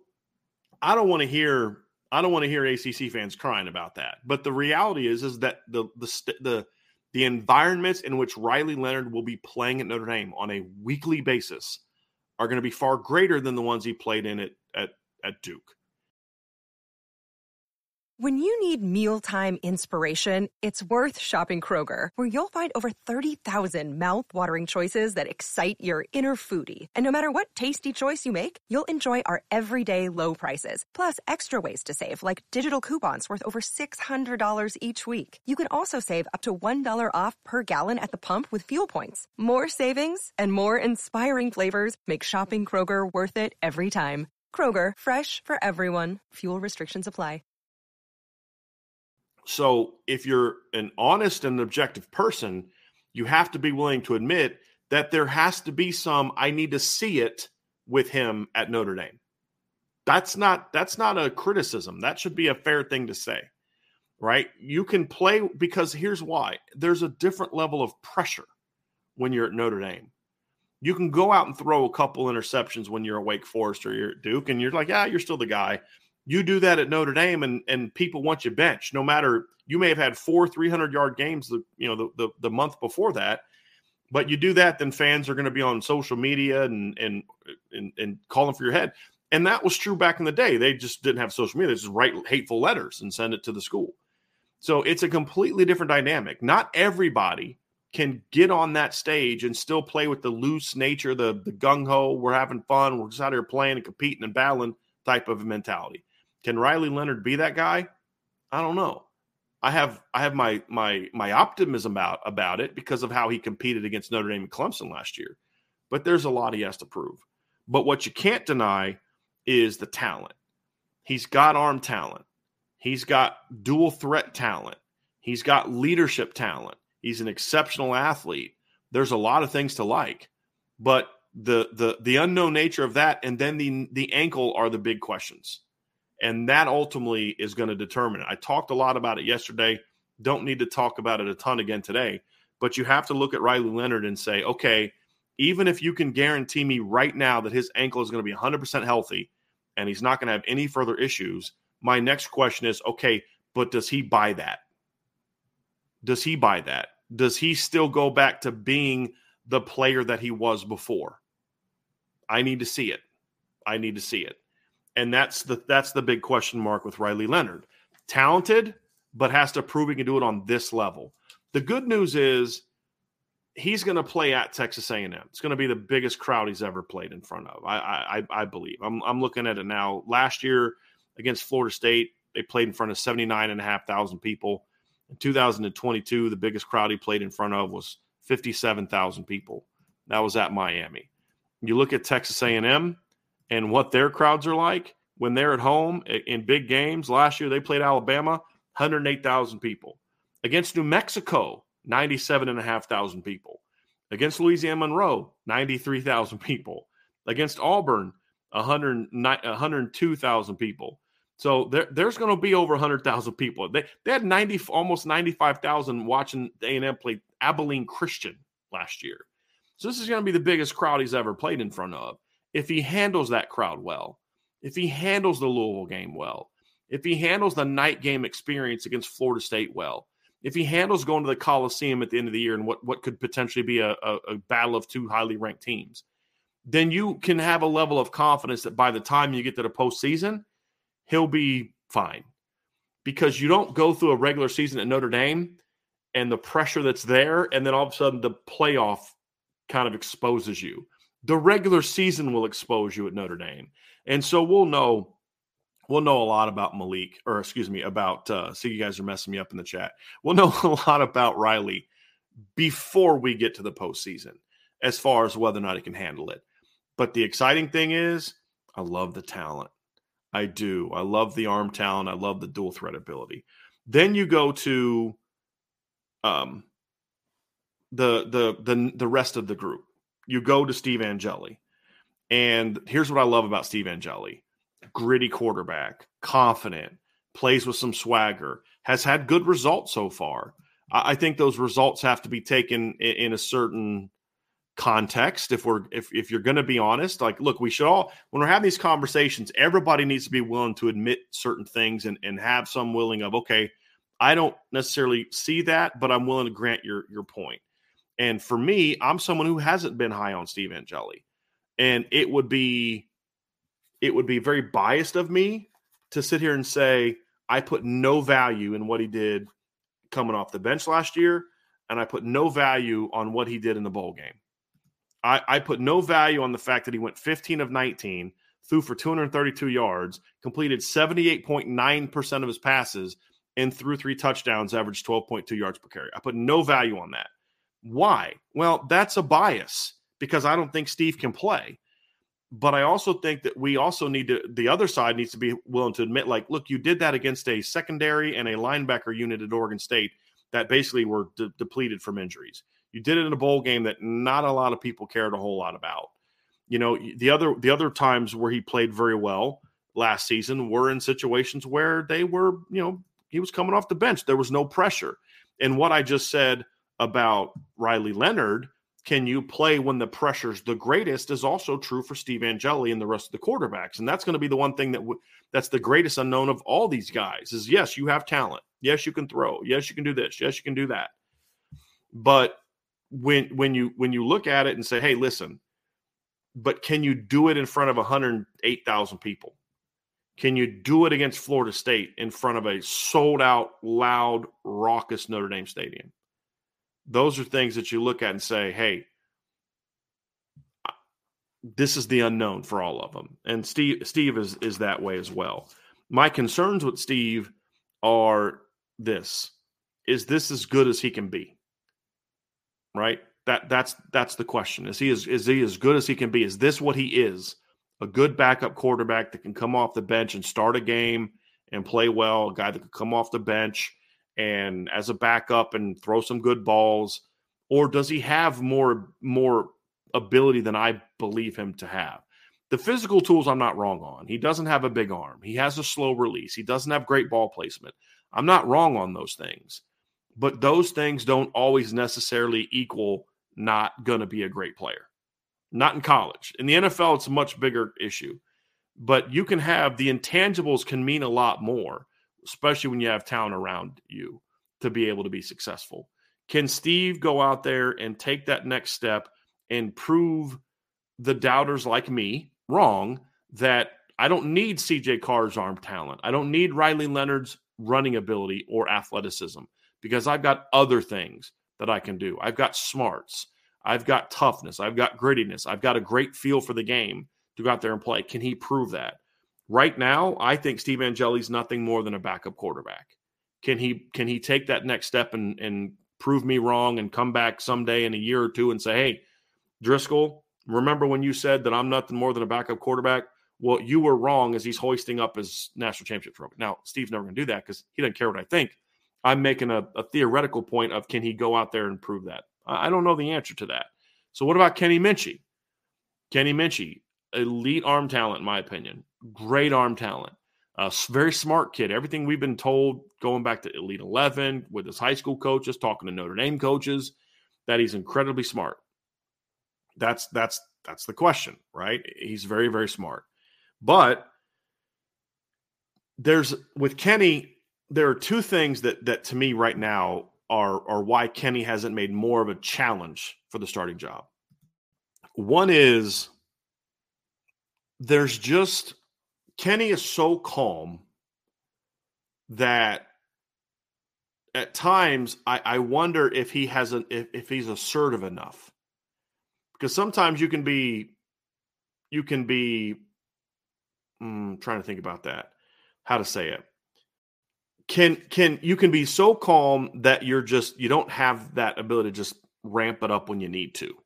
I don't want to hear I don't want to hear A C C fans crying about that. But the reality is, is that the the the the environments in which Riley Leonard will be playing at Notre Dame on a weekly basis are going to be far greater than the ones he played in at at, at Duke. When you need mealtime inspiration, it's worth shopping Kroger, where you'll find over thirty thousand mouth-watering choices that excite your inner foodie. And no matter what tasty choice you make, you'll enjoy our everyday low prices, plus extra ways to save, like digital coupons worth over six hundred dollars each week. You can also save up to one dollar off per gallon at the pump with fuel points. More savings and more inspiring flavors make shopping Kroger worth it every time. Kroger, fresh for everyone. Fuel restrictions apply. So if you're an honest and objective person, you have to be willing to admit that there has to be some, I need to see it with him at Notre Dame. That's not, that's not a criticism. That should be a fair thing to say. right? You can play because here's why. There's a different level of pressure when you're at Notre Dame. You can go out and throw a couple interceptions when you're at Wake Forest or you're at Duke, and you're like, yeah, you're still the guy. You do that at Notre Dame, and and people want you benched. No matter, you may have had four three hundred-yard games the, you know, the, the, the month before that, but you do that, then fans are going to be on social media and, and, and, and calling for your head. And that was true back in the day. They just didn't have social media. They just write hateful letters and send it to the school. So it's a completely different dynamic. Not everybody can get on that stage and still play with the loose nature, the, the gung-ho, we're having fun, we're just out here playing and competing and battling type of mentality. Can Riley Leonard be that guy? I don't know. I have I have my my my optimism about, about it because of how he competed against Notre Dame and Clemson last year. But there's a lot he has to prove. But what you can't deny is the talent. He's got arm talent. He's got dual threat talent. He's got leadership talent. He's an exceptional athlete. There's a lot of things to like, but the the the unknown nature of that and then the the ankle are the big questions. And that ultimately is going to determine it. I talked a lot about it yesterday. Don't need to talk about it a ton again today, but you have to look at Riley Leonard and say, okay, even if you can guarantee me right now that his ankle is going to be one hundred percent healthy and he's not going to have any further issues, my next question is, okay, but does he buy that? Does he buy that? Does he still go back to being the player that he was before? I need to see it. I need to see it. And that's the that's the big question mark with Riley Leonard. Talented, but has to prove he can do it on this level. The good news is he's going to play at Texas A and M. It's going to be the biggest crowd he's ever played in front of, I I, I believe. I'm, I'm looking at it now. Last year against Florida State, they played in front of seventy-nine and a half thousand people. In two thousand twenty-two, the biggest crowd he played in front of was fifty-seven thousand people. That was at Miami. You look at Texas A and M and what their crowds are like when they're at home in big games. Last year they played Alabama, one hundred eight thousand people. Against New Mexico, ninety-seven and a half thousand people. Against Louisiana Monroe, ninety-three thousand people. Against Auburn, one hundred two thousand people. So there, there's going to be over one hundred thousand people. They, they had ninety, almost ninety-five thousand watching A and M play Abilene Christian last year. So this is going to be the biggest crowd he's ever played in front of. If he handles that crowd well, if he handles the Louisville game well, if he handles the night game experience against Florida State well, if he handles going to the Coliseum at the end of the year and what, what could potentially be a, a, a battle of two highly ranked teams, then you can have a level of confidence that by the time you get to the postseason, he'll be fine. Because you don't go through a regular season at Notre Dame and the pressure that's there, and then all of a sudden the playoff kind of exposes you. The regular season will expose you at Notre Dame. And so we'll know we'll know a lot about Malik, or excuse me, about uh, see, you guys are messing me up in the chat. We'll know a lot about Riley before we get to the postseason as far as whether or not he can handle it. But the exciting thing is I love the talent. I do. I love the arm talent. I love the dual threat ability. Then you go to um, the, the the the rest of the group. You go to Steve Angeli. And here's what I love about Steve Angeli. Gritty quarterback, confident, plays with some swagger, has had good results so far. I think those results have to be taken in a certain context. If we're if if you're going to be honest, like, look, we should all, when we're having these conversations, everybody needs to be willing to admit certain things and, and have some willing of, okay, I don't necessarily see that, but I'm willing to grant your your point. And for me, I'm someone who hasn't been high on Steve Angeli. And it would be it would be very biased of me to sit here and say I put no value in what he did coming off the bench last year, and I put no value on what he did in the bowl game. I, I put no value on the fact that he went fifteen of nineteen, threw for two hundred thirty-two yards, completed seventy-eight point nine percent of his passes, and threw three touchdowns, averaged twelve point two yards per carry. I put no value on that. Why? Well, that's a bias because I don't think Steve can play. But I also think that we also need to, the other side needs to be willing to admit, like, look, you did that against a secondary and a linebacker unit at Oregon State that basically were de- depleted from injuries. You did it in a bowl game that not a lot of people cared a whole lot about. You know, the other the other times where he played very well last season were in situations where they were, you know, he was coming off the bench. There was no pressure. And what I just said about Riley Leonard, can you play when the pressure's the greatest, is also true for Steve Angeli and the rest of the quarterbacks. And that's going to be the one thing that w- that's the greatest unknown of all these guys is, yes, you have talent. Yes, you can throw. Yes, you can do this. Yes, you can do that. But when when you when you look at it and say, hey, listen, but can you do it in front of one hundred eight thousand people? Can you do it against Florida State in front of a sold-out, loud, raucous Notre Dame stadium? Those are things that you look at and say, hey, this is the unknown for all of them. And Steve Steve is, is that way as well. My concerns with Steve are this. Is this as good as he can be? Right? That that's that's the question. Is he as, is he as good as he can be? Is this what he is? A good backup quarterback that can come off the bench and start a game and play well, a guy that can come off the bench and as a backup and throw some good balls? Or does he have more, more ability than I believe him to have? The physical tools I'm not wrong on. He doesn't have a big arm. He has a slow release. He doesn't have great ball placement. I'm not wrong on those things. But those things don't always necessarily equal not going to be a great player. Not in college. In the N F L, it's a much bigger issue. But you can have the intangibles can mean a lot more, especially when you have talent around you to be able to be successful. Can Steve go out there and take that next step and prove the doubters like me wrong that I don't need C J Carr's arm talent. I don't need Riley Leonard's running ability or athleticism because I've got other things that I can do. I've got smarts. I've got toughness. I've got grittiness. I've got a great feel for the game to go out there and play. Can he prove that? Right now, I think Steve Angeli's nothing more than a backup quarterback. Can he can he take that next step and, and prove me wrong and come back someday in a year or two and say, hey, Driscoll, remember when you said that I'm nothing more than a backup quarterback? Well, you were wrong as he's hoisting up his national championship trophy. Now, Steve's never going to do that because he doesn't care what I think. I'm making a, a theoretical point of can he go out there and prove that? I don't know the answer to that. So what about Kenny Minchey? Kenny Minchey, elite arm talent, in my opinion. Great arm talent. A very smart kid. Everything we've been told going back to Elite eleven with his high school coaches, talking to Notre Dame coaches, that he's incredibly smart. That's that's that's the question, right? He's very, very smart. But there's with Kenny, there are two things that that to me right now are, are why Kenny hasn't made more of a challenge for the starting job. One is there's just Kenny is so calm that at times I, I wonder if he hasn't if, if he's assertive enough. Because sometimes you can be you can be mm, trying to think about that, how to say it. Can can you can be so calm that you're just you don't have that ability to just ramp it up when you need to.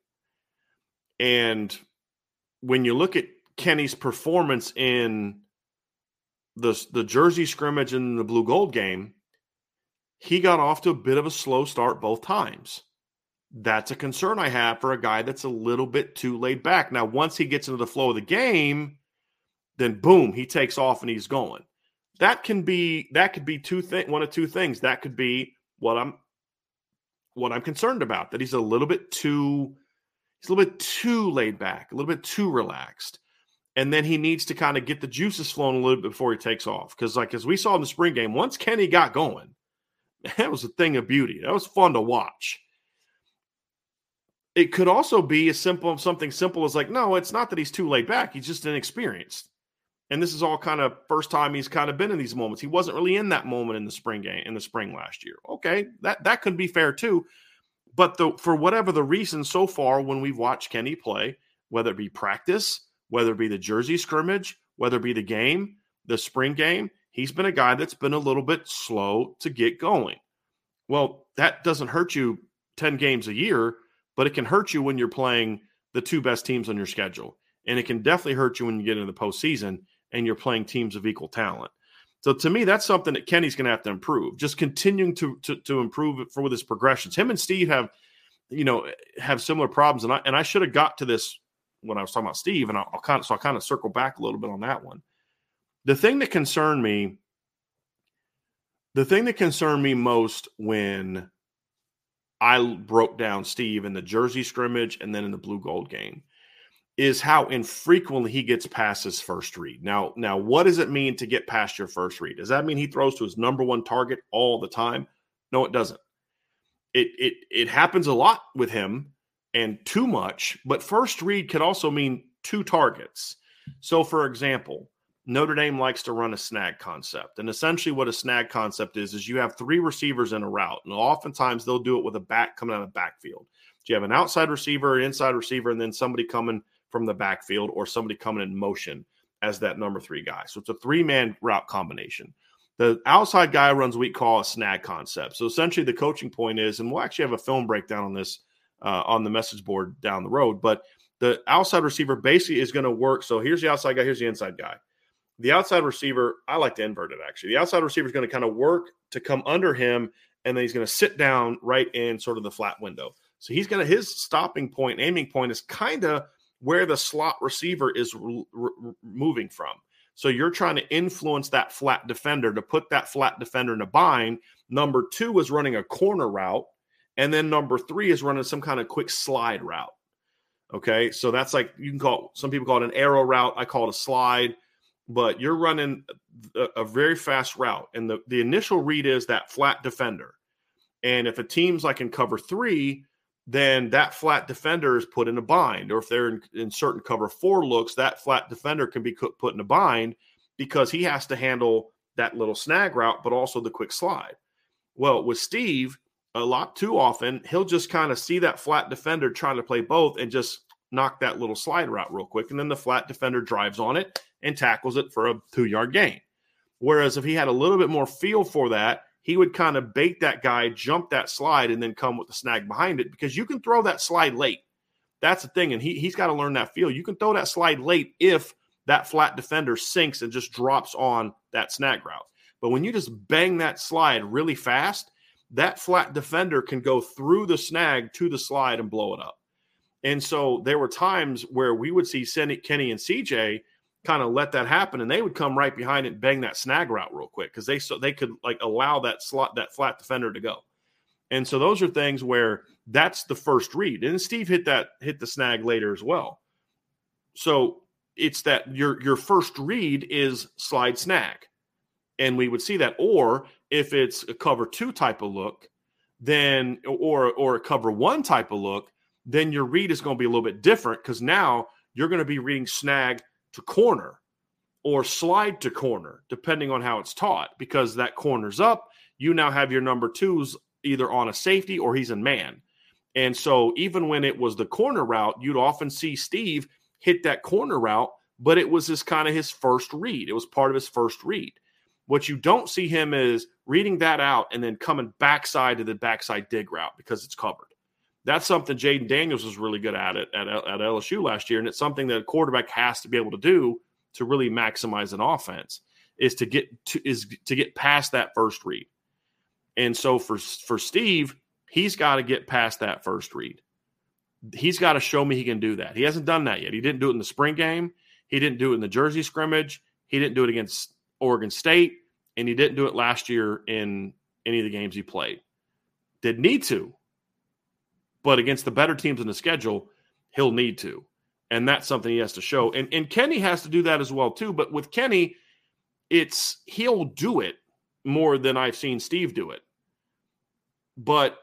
And when you look at Kenny's performance in the the Jersey scrimmage and the blue gold game, he got off to a bit of a slow start both times. That's a concern I have for a guy that's a little bit too laid back. Now, once he gets into the flow of the game, then boom, he takes off and he's going. That can be that could be two thing one of two things. That could be what I'm what I'm concerned about. That he's a little bit too he's a little bit too laid back, a little bit too relaxed, and then he needs to kind of get the juices flowing a little bit before he takes off. Because like as we saw in the spring game, once Kenny got going, that was a thing of beauty. That was fun to watch. It could also be as simple something simple as like, no, it's not that he's too laid back. He's just inexperienced. And this is all kind of first time he's kind of been in these moments. He wasn't really in that moment in the spring game, in the spring last year. Okay, that, that could be fair too. But the, for whatever the reason so far when we've watched Kenny play, whether it be practice, whether it be the Jersey scrimmage, whether it be the game, the spring game, he's been a guy that's been a little bit slow to get going. Well, that doesn't hurt you ten games a year, but it can hurt you when you're playing the two best teams on your schedule. And it can definitely hurt you when you get into the postseason and you're playing teams of equal talent. So to me, that's something that Kenny's going to have to improve, just continuing to, to, to improve it for with his progressions. Him and Steve have, you know, have similar problems. And I, and I should have got to this when I was talking about Steve, and I'll, I'll kind of, so I'll kind of circle back a little bit on that one. The thing that concerned me The thing that concerned me most when I broke down Steve in the Jersey scrimmage and then in the blue gold game is how infrequently he gets past his first read. Now, now, what does it mean to get past your first read? Does that mean he throws to his number one target all the time? No, it doesn't. It it it happens a lot with him and too much, but first read could also mean two targets. So, for example, Notre Dame likes to run a snag concept. And essentially what a snag concept is, is you have three receivers in a route. And oftentimes they'll do it with a back coming out of the backfield. So you have an outside receiver, an inside receiver, and then somebody coming from the backfield or somebody coming in motion as that number three guy. So it's a three-man route combination. The outside guy runs what we call a snag concept. So essentially the coaching point is, and we'll actually have a film breakdown on this uh, on the message board down the road, but the outside receiver basically is going to work. So here's the outside guy, here's the inside guy. The outside receiver, I like to invert it actually. The outside receiver is going to kind of work to come under him, and then he's going to sit down right in sort of the flat window. So he's going to, his stopping point, aiming point is kind of where the slot receiver is r- r- moving from. So you're trying to influence that flat defender to put that flat defender in a bind. Number two is running a corner route, and then number three is running some kind of quick slide route. Okay, so that's like, you can call it, some people call it an arrow route. I call it a slide. But you're running a, a very fast route. And the, the initial read is that flat defender. And if a team's like in cover three, then that flat defender is put in a bind. Or if they're in, in certain cover four looks, that flat defender can be put in a bind because he has to handle that little snag route, but also the quick slide. Well, with Steve, a lot too often, he'll just kind of see that flat defender trying to play both and just knock that little slide route real quick. And then the flat defender drives on it and tackles it for a two-yard gain. Whereas if he had a little bit more feel for that, he would kind of bait that guy, jump that slide, and then come with the snag behind it because you can throw that slide late. That's the thing, and he, he's got to learn that feel. You can throw that slide late if that flat defender sinks and just drops on that snag route. But when you just bang that slide really fast, that flat defender can go through the snag to the slide and blow it up. And so there were times where we would see Kenny and C J kind of let that happen, and they would come right behind it and bang that snag route real quick because they so they could like allow that slot that flat defender to go. And so those are things where that's the first read. And Steve hit that hit the snag later as well. So it's that your your first read is slide snag, and we would see that. Or if it's a cover two type of look, then or or a cover one type of look, then your read is going to be a little bit different because now you're going to be reading snag to corner or slide to corner, depending on how it's taught, because that corner's up. You now have your number twos either on a safety or he's in man. And so even when it was the corner route, you'd often see Steve hit that corner route, but it was his kind of his first read. It was part of his first read. What you don't see him is reading that out and then coming backside to the backside dig route because it's covered. That's something Jaden Daniels was really good at it at, at L S U last year, and it's something that a quarterback has to be able to do to really maximize an offense is to get to is to get past that first read. And so for for Steve, he's got to get past that first read. He's got to show me he can do that. He hasn't done that yet. He didn't do it in the spring game. He didn't do it in the Jersey scrimmage. He didn't do it against Oregon State, and he didn't do it last year in any of the games he played. Did need to. But against the better teams in the schedule, he'll need to. And that's something he has to show. And, and Kenny has to do that as well, too. But with Kenny, it's he'll do it more than I've seen Steve do it. But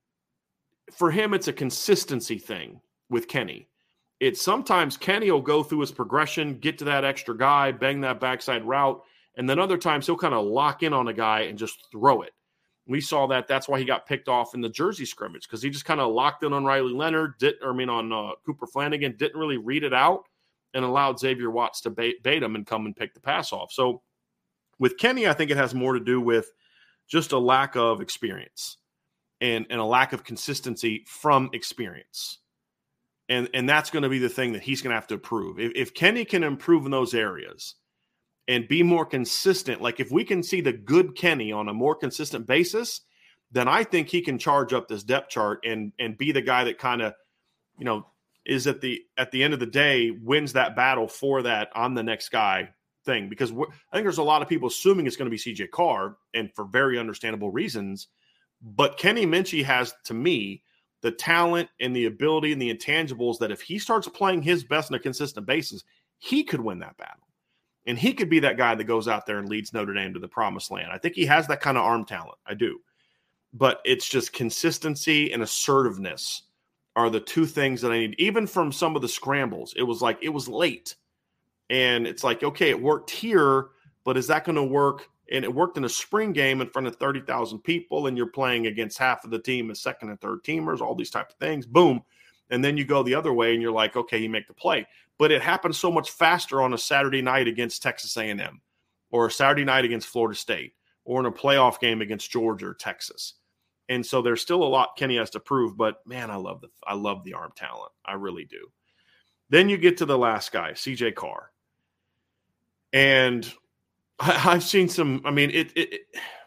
for him, it's a consistency thing with Kenny. It's sometimes Kenny will go through his progression, get to that extra guy, bang that backside route, and then other times he'll kind of lock in on a guy and just throw it. We saw that. That's why he got picked off in the Jersey scrimmage because he just kind of locked in on Riley Leonard, did, or I mean on uh, Cooper Flanagan, didn't really read it out and allowed Xavier Watts to bait, bait him and come and pick the pass off. So with Kenny, I think it has more to do with just a lack of experience and, and a lack of consistency from experience. And, and that's going to be the thing that he's going to have to improve. If, if Kenny can improve in those areas and be more consistent, like if we can see the good Kenny on a more consistent basis, then I think he can charge up this depth chart and and be the guy that kind of, you know, is at the at the end of the day wins that battle for that I'm the next guy thing because I think there's a lot of people assuming it's going to be C J Carr, and for very understandable reasons. But Kenny Minchey has, to me, the talent and the ability and the intangibles that if he starts playing his best on a consistent basis, he could win that battle. And he could be that guy that goes out there and leads Notre Dame to the promised land. I think he has that kind of arm talent. I do. But it's just consistency and assertiveness are the two things that I need. Even from some of the scrambles, it was like it was late. And it's like, okay, it worked here, but is that going to work? And it worked in a spring game in front of thirty thousand people, and you're playing against half of the team as second and third teamers, all these types of things. Boom. And then you go the other way, and you're like, okay, you make the play. But it happens so much faster on a Saturday night against Texas A and M or a Saturday night against Florida State or in a playoff game against Georgia or Texas. And so there's still a lot Kenny has to prove, but man, I love the I love the arm talent. I really do. Then you get to the last guy, C J Carr. And I, I've seen some, I mean, it, it, it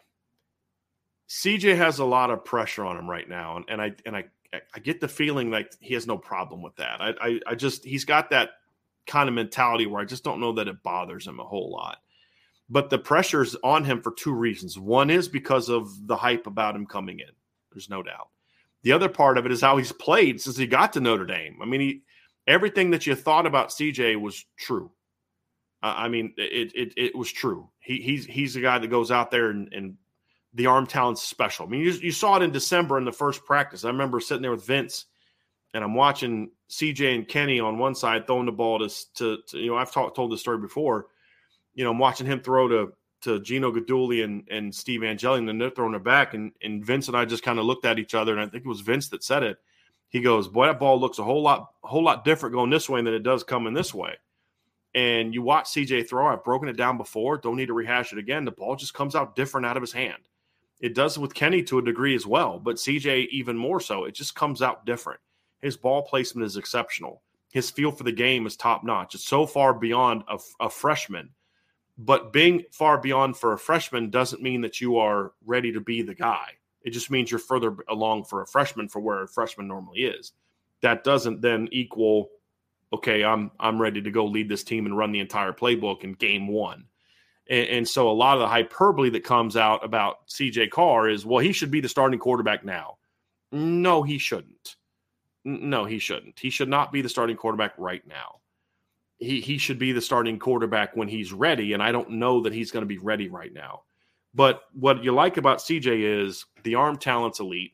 C J has a lot of pressure on him right now. And, and I and I I get the feeling like he has no problem with that. I, I I just he's got that kind of mentality where I just don't know that it bothers him a whole lot. But the pressure's on him for two reasons. One is because of the hype about him coming in. There's no doubt. The other part of it is how he's played since he got to Notre Dame. I mean, he, everything that you thought about C J was true. Uh, I mean, it, it it was true. He he's he's the guy that goes out there and, and the arm talent's special. I mean, you, you saw it in December in the first practice. I remember sitting there with Vince, and I'm watching C J and Kenny on one side throwing the ball to, to, to you know, I've talk, told this story before. You know, I'm watching him throw to to Gino Gaduli and, and Steve Angeli, and then they're throwing it back. And, and Vince and I just kind of looked at each other, and I think it was Vince that said it. He goes, boy, that ball looks a whole lot a whole lot different going this way than it does coming this way. And you watch C J throw. I've broken it down before. Don't need to rehash it again. The ball just comes out different out of his hand. It does with Kenny to a degree as well, but C J even more so. It just comes out different. His ball placement is exceptional. His feel for the game is top-notch. It's so far beyond a, a freshman. But being far beyond for a freshman doesn't mean that you are ready to be the guy. It just means you're further along for a freshman for where a freshman normally is. That doesn't then equal, okay, I'm I'm ready to go lead this team and run the entire playbook in game one. And, and so a lot of the hyperbole that comes out about C J Carr is, well, he should be the starting quarterback now. No, he shouldn't. No, he shouldn't. He should not be the starting quarterback right now. He he should be the starting quarterback when he's ready, and I don't know that he's going to be ready right now. But what you like about C J is the arm talent's elite.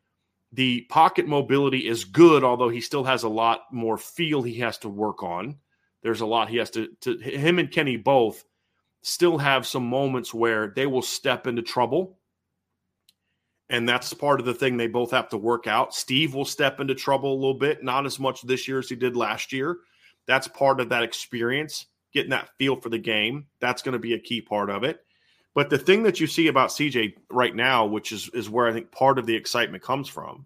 The pocket mobility is good, although he still has a lot more feel he has to work on. There's a lot he has to, to – him and Kenny both still have some moments where they will step into trouble, and that's part of the thing they both have to work out. Steve will step into trouble a little bit, not as much this year as he did last year. That's part of that experience, getting that feel for the game. That's going to be a key part of it. But the thing that you see about C J right now, which is, is where I think part of the excitement comes from,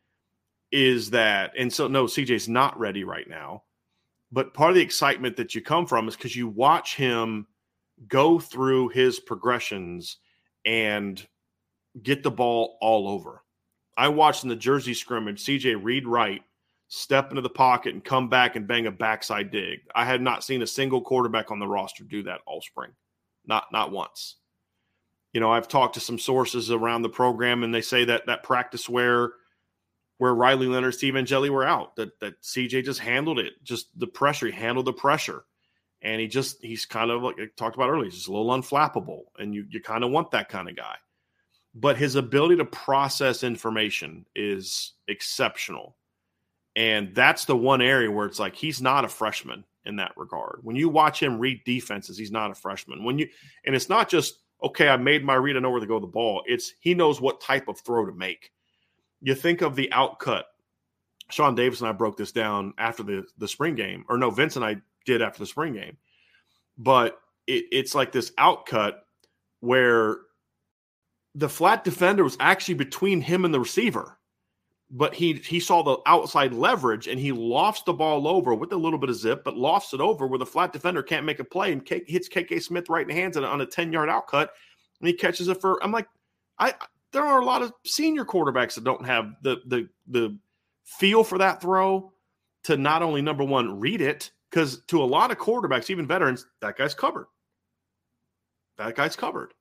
is that – and so, no, C J's not ready right now. But part of the excitement that you come from is because you watch him go through his progressions and get the ball all over. I watched in the Jersey scrimmage C J read right, step into the pocket, and come back and bang a backside dig. I had not seen a single quarterback on the roster do that all spring. Not not once. You know, I've talked to some sources around the program, and they say that that practice where where Riley Leonard, Steve Angeli were out, that that C J just handled it, just the pressure. He handled the pressure. And he just he's kind of like I talked about earlier, he's just a little unflappable, and you you kind of want that kind of guy. But his ability to process information is exceptional. And that's the one area where it's like he's not a freshman in that regard. When you watch him read defenses, he's not a freshman. When you and it's not just, okay, I made my read, I know where to go with the ball. It's he knows what type of throw to make. You think of the out cut. Sean Davis and I broke this down after the, the spring game. Or no, Vince and I did after the spring game. But it, it's like this out cut where the flat defender was actually between him and the receiver. But he he saw the outside leverage, and he lofts the ball over with a little bit of zip, but lofts it over where the flat defender can't make a play, and K, hits K K Smith right in the hands on a ten-yard outcut, and he catches it for – I'm like, I there are a lot of senior quarterbacks that don't have the the the feel for that throw to not only, number one, read it, because to a lot of quarterbacks, even veterans, that guy's covered. that guy's covered.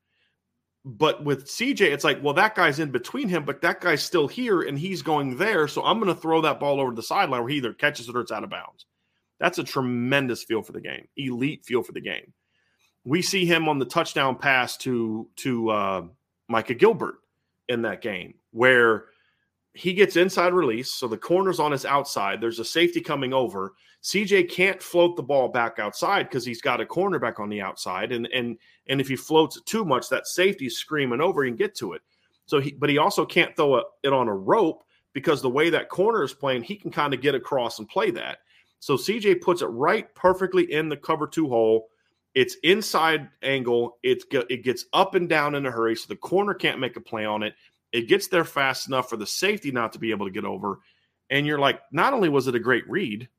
But with C J, it's like, well, that guy's in between him, but that guy's still here and he's going there. So I'm going to throw that ball over the sideline where he either catches it or it's out of bounds. That's a tremendous feel for the game, elite feel for the game. We see him on the touchdown pass to, to uh, Micah Gilbert in that game where he gets inside release. So the corner's on his outside. There's a safety coming over. C J can't float the ball back outside because he's got a cornerback on the outside. And, and, and if he floats it too much, that safety's screaming over, he can get to it. So he, but he also can't throw a, it on a rope because the way that corner is playing, he can kind of get across and play that. So C J puts it right perfectly in the cover two hole. It's inside angle. It's, it gets up and down in a hurry, so the corner can't make a play on it. It gets there fast enough for the safety not to be able to get over. And you're like, not only was it a great read,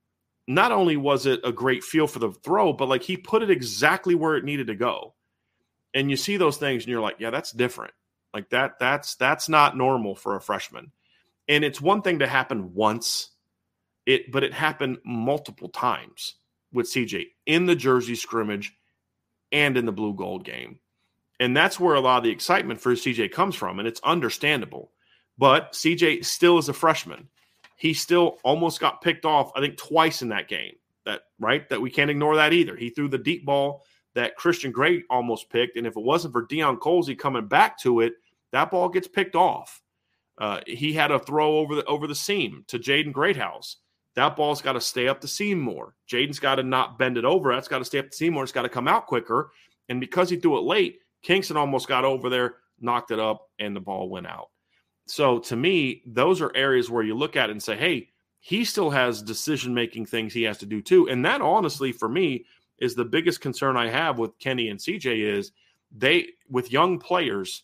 not only was it a great feel for the throw, but like he put it exactly where it needed to go. And you see those things and you're like, yeah, that's different. Like that, that's, that's not normal for a freshman. And it's one thing to happen once, it, but it happened multiple times with C J in the Jersey scrimmage and in the blue gold game. And that's where a lot of the excitement for C J comes from, and it's understandable. But C J still is a freshman. He still almost got picked off, I think, twice in that game. That right? That we can't ignore that either. He threw the deep ball that Christian Gray almost picked, and if it wasn't for Deion Colsey coming back to it, that ball gets picked off. Uh, he had a throw over the over the seam to Jaden Greathouse. That ball's got to stay up the seam more. Jaden's got to not bend it over. That's got to stay up the seam more. It's got to come out quicker. And because he threw it late, Kingston almost got over there, knocked it up, and the ball went out. So to me, those are areas where you look at it and say, hey, he still has decision-making things he has to do too. And that honestly, for me, is the biggest concern I have with Kenny and C J is they, with young players,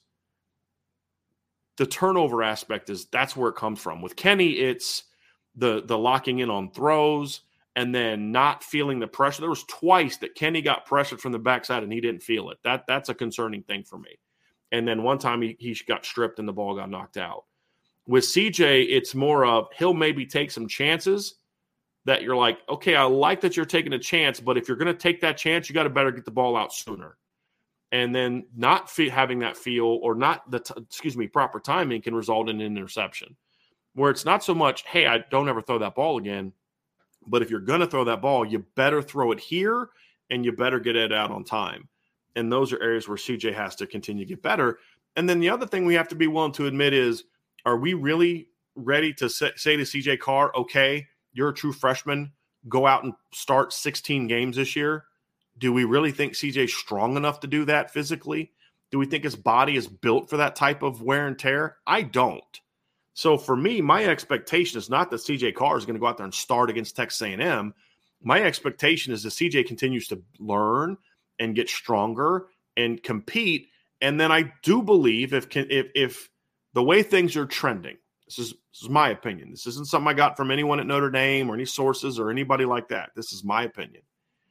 the turnover aspect is that's where it comes from. With Kenny, it's the the locking in on throws and then not feeling the pressure. There was twice that Kenny got pressured from the backside and he didn't feel it. That That's a concerning thing for me. And then one time he, he got stripped and the ball got knocked out. With C J, it's more of he'll maybe take some chances that you're like, okay, I like that you're taking a chance, but if you're going to take that chance, you got to better get the ball out sooner. And then not fe- having that feel or not the t- excuse me proper timing can result in an interception. Where it's not so much, hey, I don't ever throw that ball again. But if you're going to throw that ball, you better throw it here and you better get it out on time. And those are areas where C J has to continue to get better. And then the other thing we have to be willing to admit is, are we really ready to say, say to C J Carr, okay, you're a true freshman, go out and start sixteen games this year? Do we really think C J's strong enough to do that physically? Do we think his body is built for that type of wear and tear? I don't. So for me, my expectation is not that C J Carr is going to go out there and start against Texas A and M. My expectation is that C J continues to learn and get stronger and compete. And then I do believe if if if the way things are trending, this is, this is my opinion. This isn't something I got from anyone at Notre Dame or any sources or anybody like that. This is my opinion.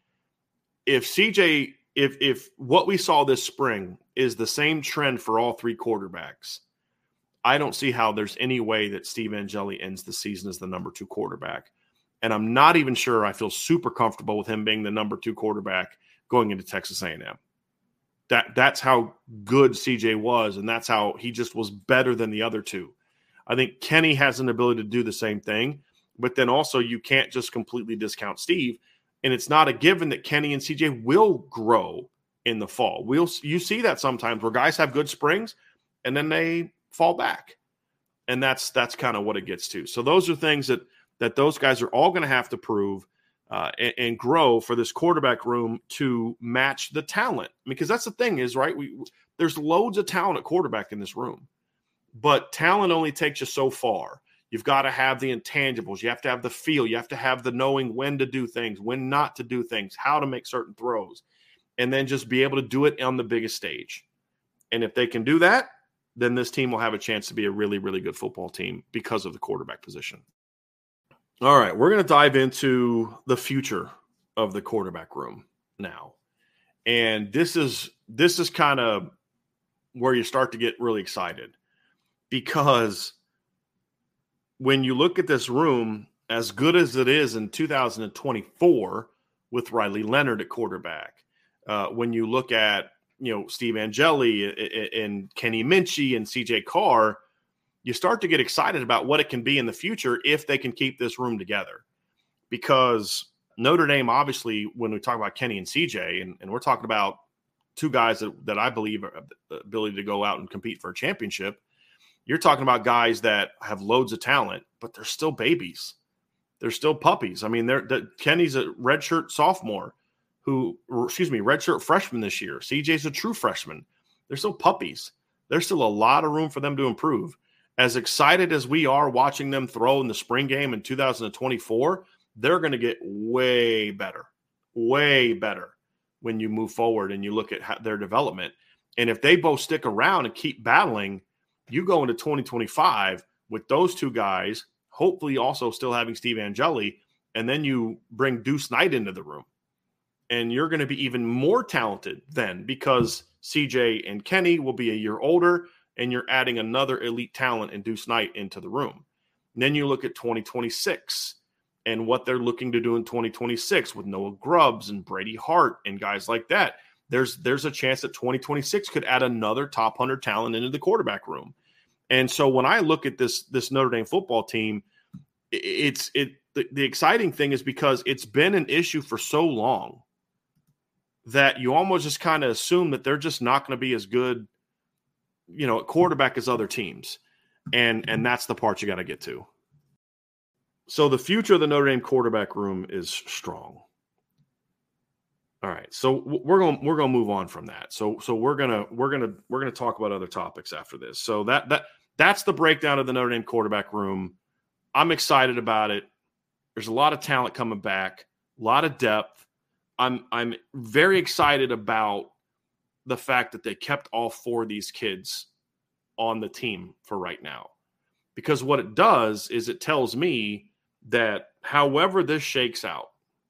If C J, if if what we saw this spring is the same trend for all three quarterbacks, I don't see how there's any way that Steve Angeli ends the season as the number two quarterback. And I'm not even sure I feel super comfortable with him being the number two quarterback going into Texas A and M. That, that's how good C J was, and that's how he just was better than the other two. I think Kenny has an ability to do the same thing, but then also you can't just completely discount Steve. And it's not a given that Kenny and C J will grow in the fall. We'll You see that sometimes where guys have good springs, and then they fall back. And that's that's kind of what it gets to. So those are things that that those guys are all going to have to prove uh, and, and grow for this quarterback room to match the talent. Because that's the thing is, right, we there's loads of talent at quarterback in this room. But talent only takes you so far. You've got to have the intangibles. You have to have the feel. You have to have the knowing when to do things, when not to do things, how to make certain throws, and then just be able to do it on the biggest stage. And if they can do that, then this team will have a chance to be a really, really good football team because of the quarterback position. All right, we're going to dive into the future of the quarterback room now. And this is this is kind of where you start to get really excited, because when you look at this room, as good as it is in two thousand twenty-four with Riley Leonard at quarterback, uh, when you look at you know, Steve Angeli and Kenny Minchey and C J Carr, you start to get excited about what it can be in the future if they can keep this room together. Because Notre Dame, obviously, when we talk about Kenny and C J, and, and we're talking about two guys that, that I believe have the ability to go out and compete for a championship, you're talking about guys that have loads of talent, but they're still babies. They're still puppies. I mean, they're, they're Kenny's a redshirt sophomore who, or, excuse me, redshirt freshman this year. C J's a true freshman. They're still puppies. There's still a lot of room for them to improve. As excited as we are watching them throw in the spring game in two thousand twenty-four, they're going to get way better, way better when you move forward and you look at how, their development. And if they both stick around and keep battling, you go into twenty twenty-five with those two guys, hopefully also still having Steve Angeli, and then you bring Deuce Knight into the room. And you're going to be even more talented then because C J and Kenny will be a year older, and you're adding another elite talent in Deuce Knight into the room. And then you look at twenty twenty-six and what they're looking to do in twenty twenty-six with Noah Grubbs and Brady Hart and guys like that. There's there's a chance that twenty twenty-six could add another top one hundred talent into the quarterback room. And so when I look at this this Notre Dame football team, it's it the, the exciting thing is because it's been an issue for so long that you almost just kind of assume that they're just not going to be as good, you know, at quarterback as other teams. And and that's the part you got to get to. So the future of the Notre Dame quarterback room is strong. All right, so we're going we're going to move on from that. So so we're gonna we're gonna we're gonna talk about other topics after this. So that that that's the breakdown of the Notre Dame quarterback room. I'm excited about it. There's a lot of talent coming back, a lot of depth. I'm I'm very excited about the fact that they kept all four of these kids on the team for right now, because what it does is it tells me that however this shakes out,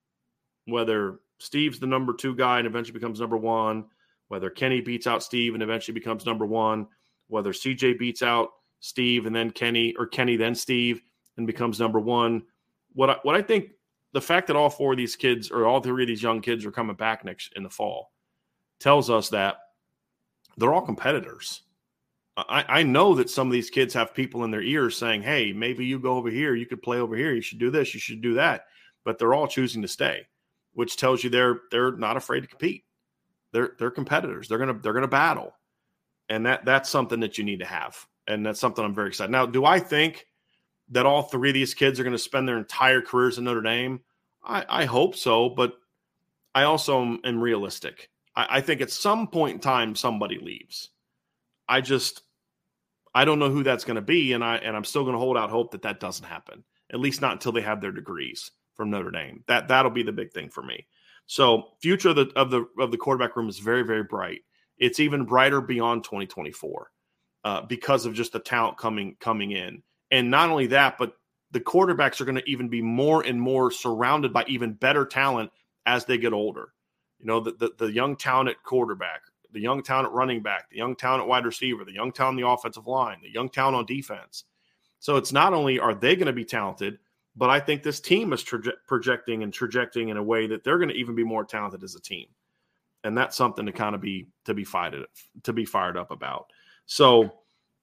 whether Steve's the number two guy and eventually becomes number one, whether Kenny beats out Steve and eventually becomes number one, whether C J beats out Steve and then Kenny, or Kenny then Steve and becomes number one. What I, what I think, the fact that all four of these kids, or all three of these young kids, are coming back next in the fall tells us that they're all competitors. I, I know that some of these kids have people in their ears saying, hey, maybe you go over here, you could play over here, you should do this, you should do that. But they're all choosing to stay, which tells you they're they're not afraid to compete. They're they're competitors. They're gonna they're gonna battle, and that that's something that you need to have, and that's something I'm very excited. Now, do I think that all three of these kids are going to spend their entire careers in Notre Dame? I, I hope so, but I also am, am realistic. I, I think at some point in time somebody leaves. I just I don't know who that's going to be, and I and I'm still going to hold out hope that that doesn't happen. At least not until they have their degrees from Notre Dame. That that'll be the big thing for me. So future of the of the of the quarterback room is very, very bright. It's even brighter beyond twenty twenty-four uh, because of just the talent coming coming in. And not only that, but the quarterbacks are going to even be more and more surrounded by even better talent as they get older. You know, the the, the young talent at quarterback, the young talent at running back, the young talent at wide receiver, the young talent on the offensive line, the young talent on defense. So it's not only are they going to be talented, but I think this team is traje- projecting and trajecting in a way that they're going to even be more talented as a team. And that's something to kind of be, to be fired, to be fired up about. So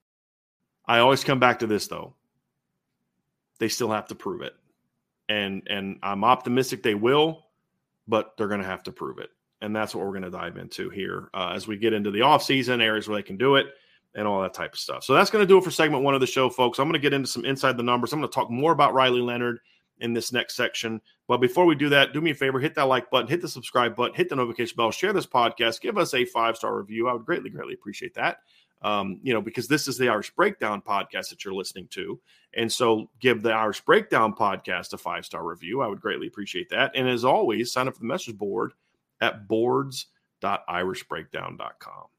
I always come back to this though. They still have to prove it. And, and I'm optimistic they will, but they're going to have to prove it. And that's what we're going to dive into here uh, as we get into the offseason, areas where they can do it and all that type of stuff. So that's going to do it for segment one of the show, folks. I'm going to get into some inside the numbers. I'm going to talk more about Riley Leonard in this next section. But before we do that, do me a favor, hit that like button, hit the subscribe button, hit the notification bell, share this podcast, give us a five-star review. I would greatly, greatly appreciate that. Um, you know, because this is the Irish Breakdown podcast that you're listening to. And so give the Irish Breakdown podcast a five-star review. I would greatly appreciate that. And as always, sign up for the message board at boards dot irish breakdown dot com.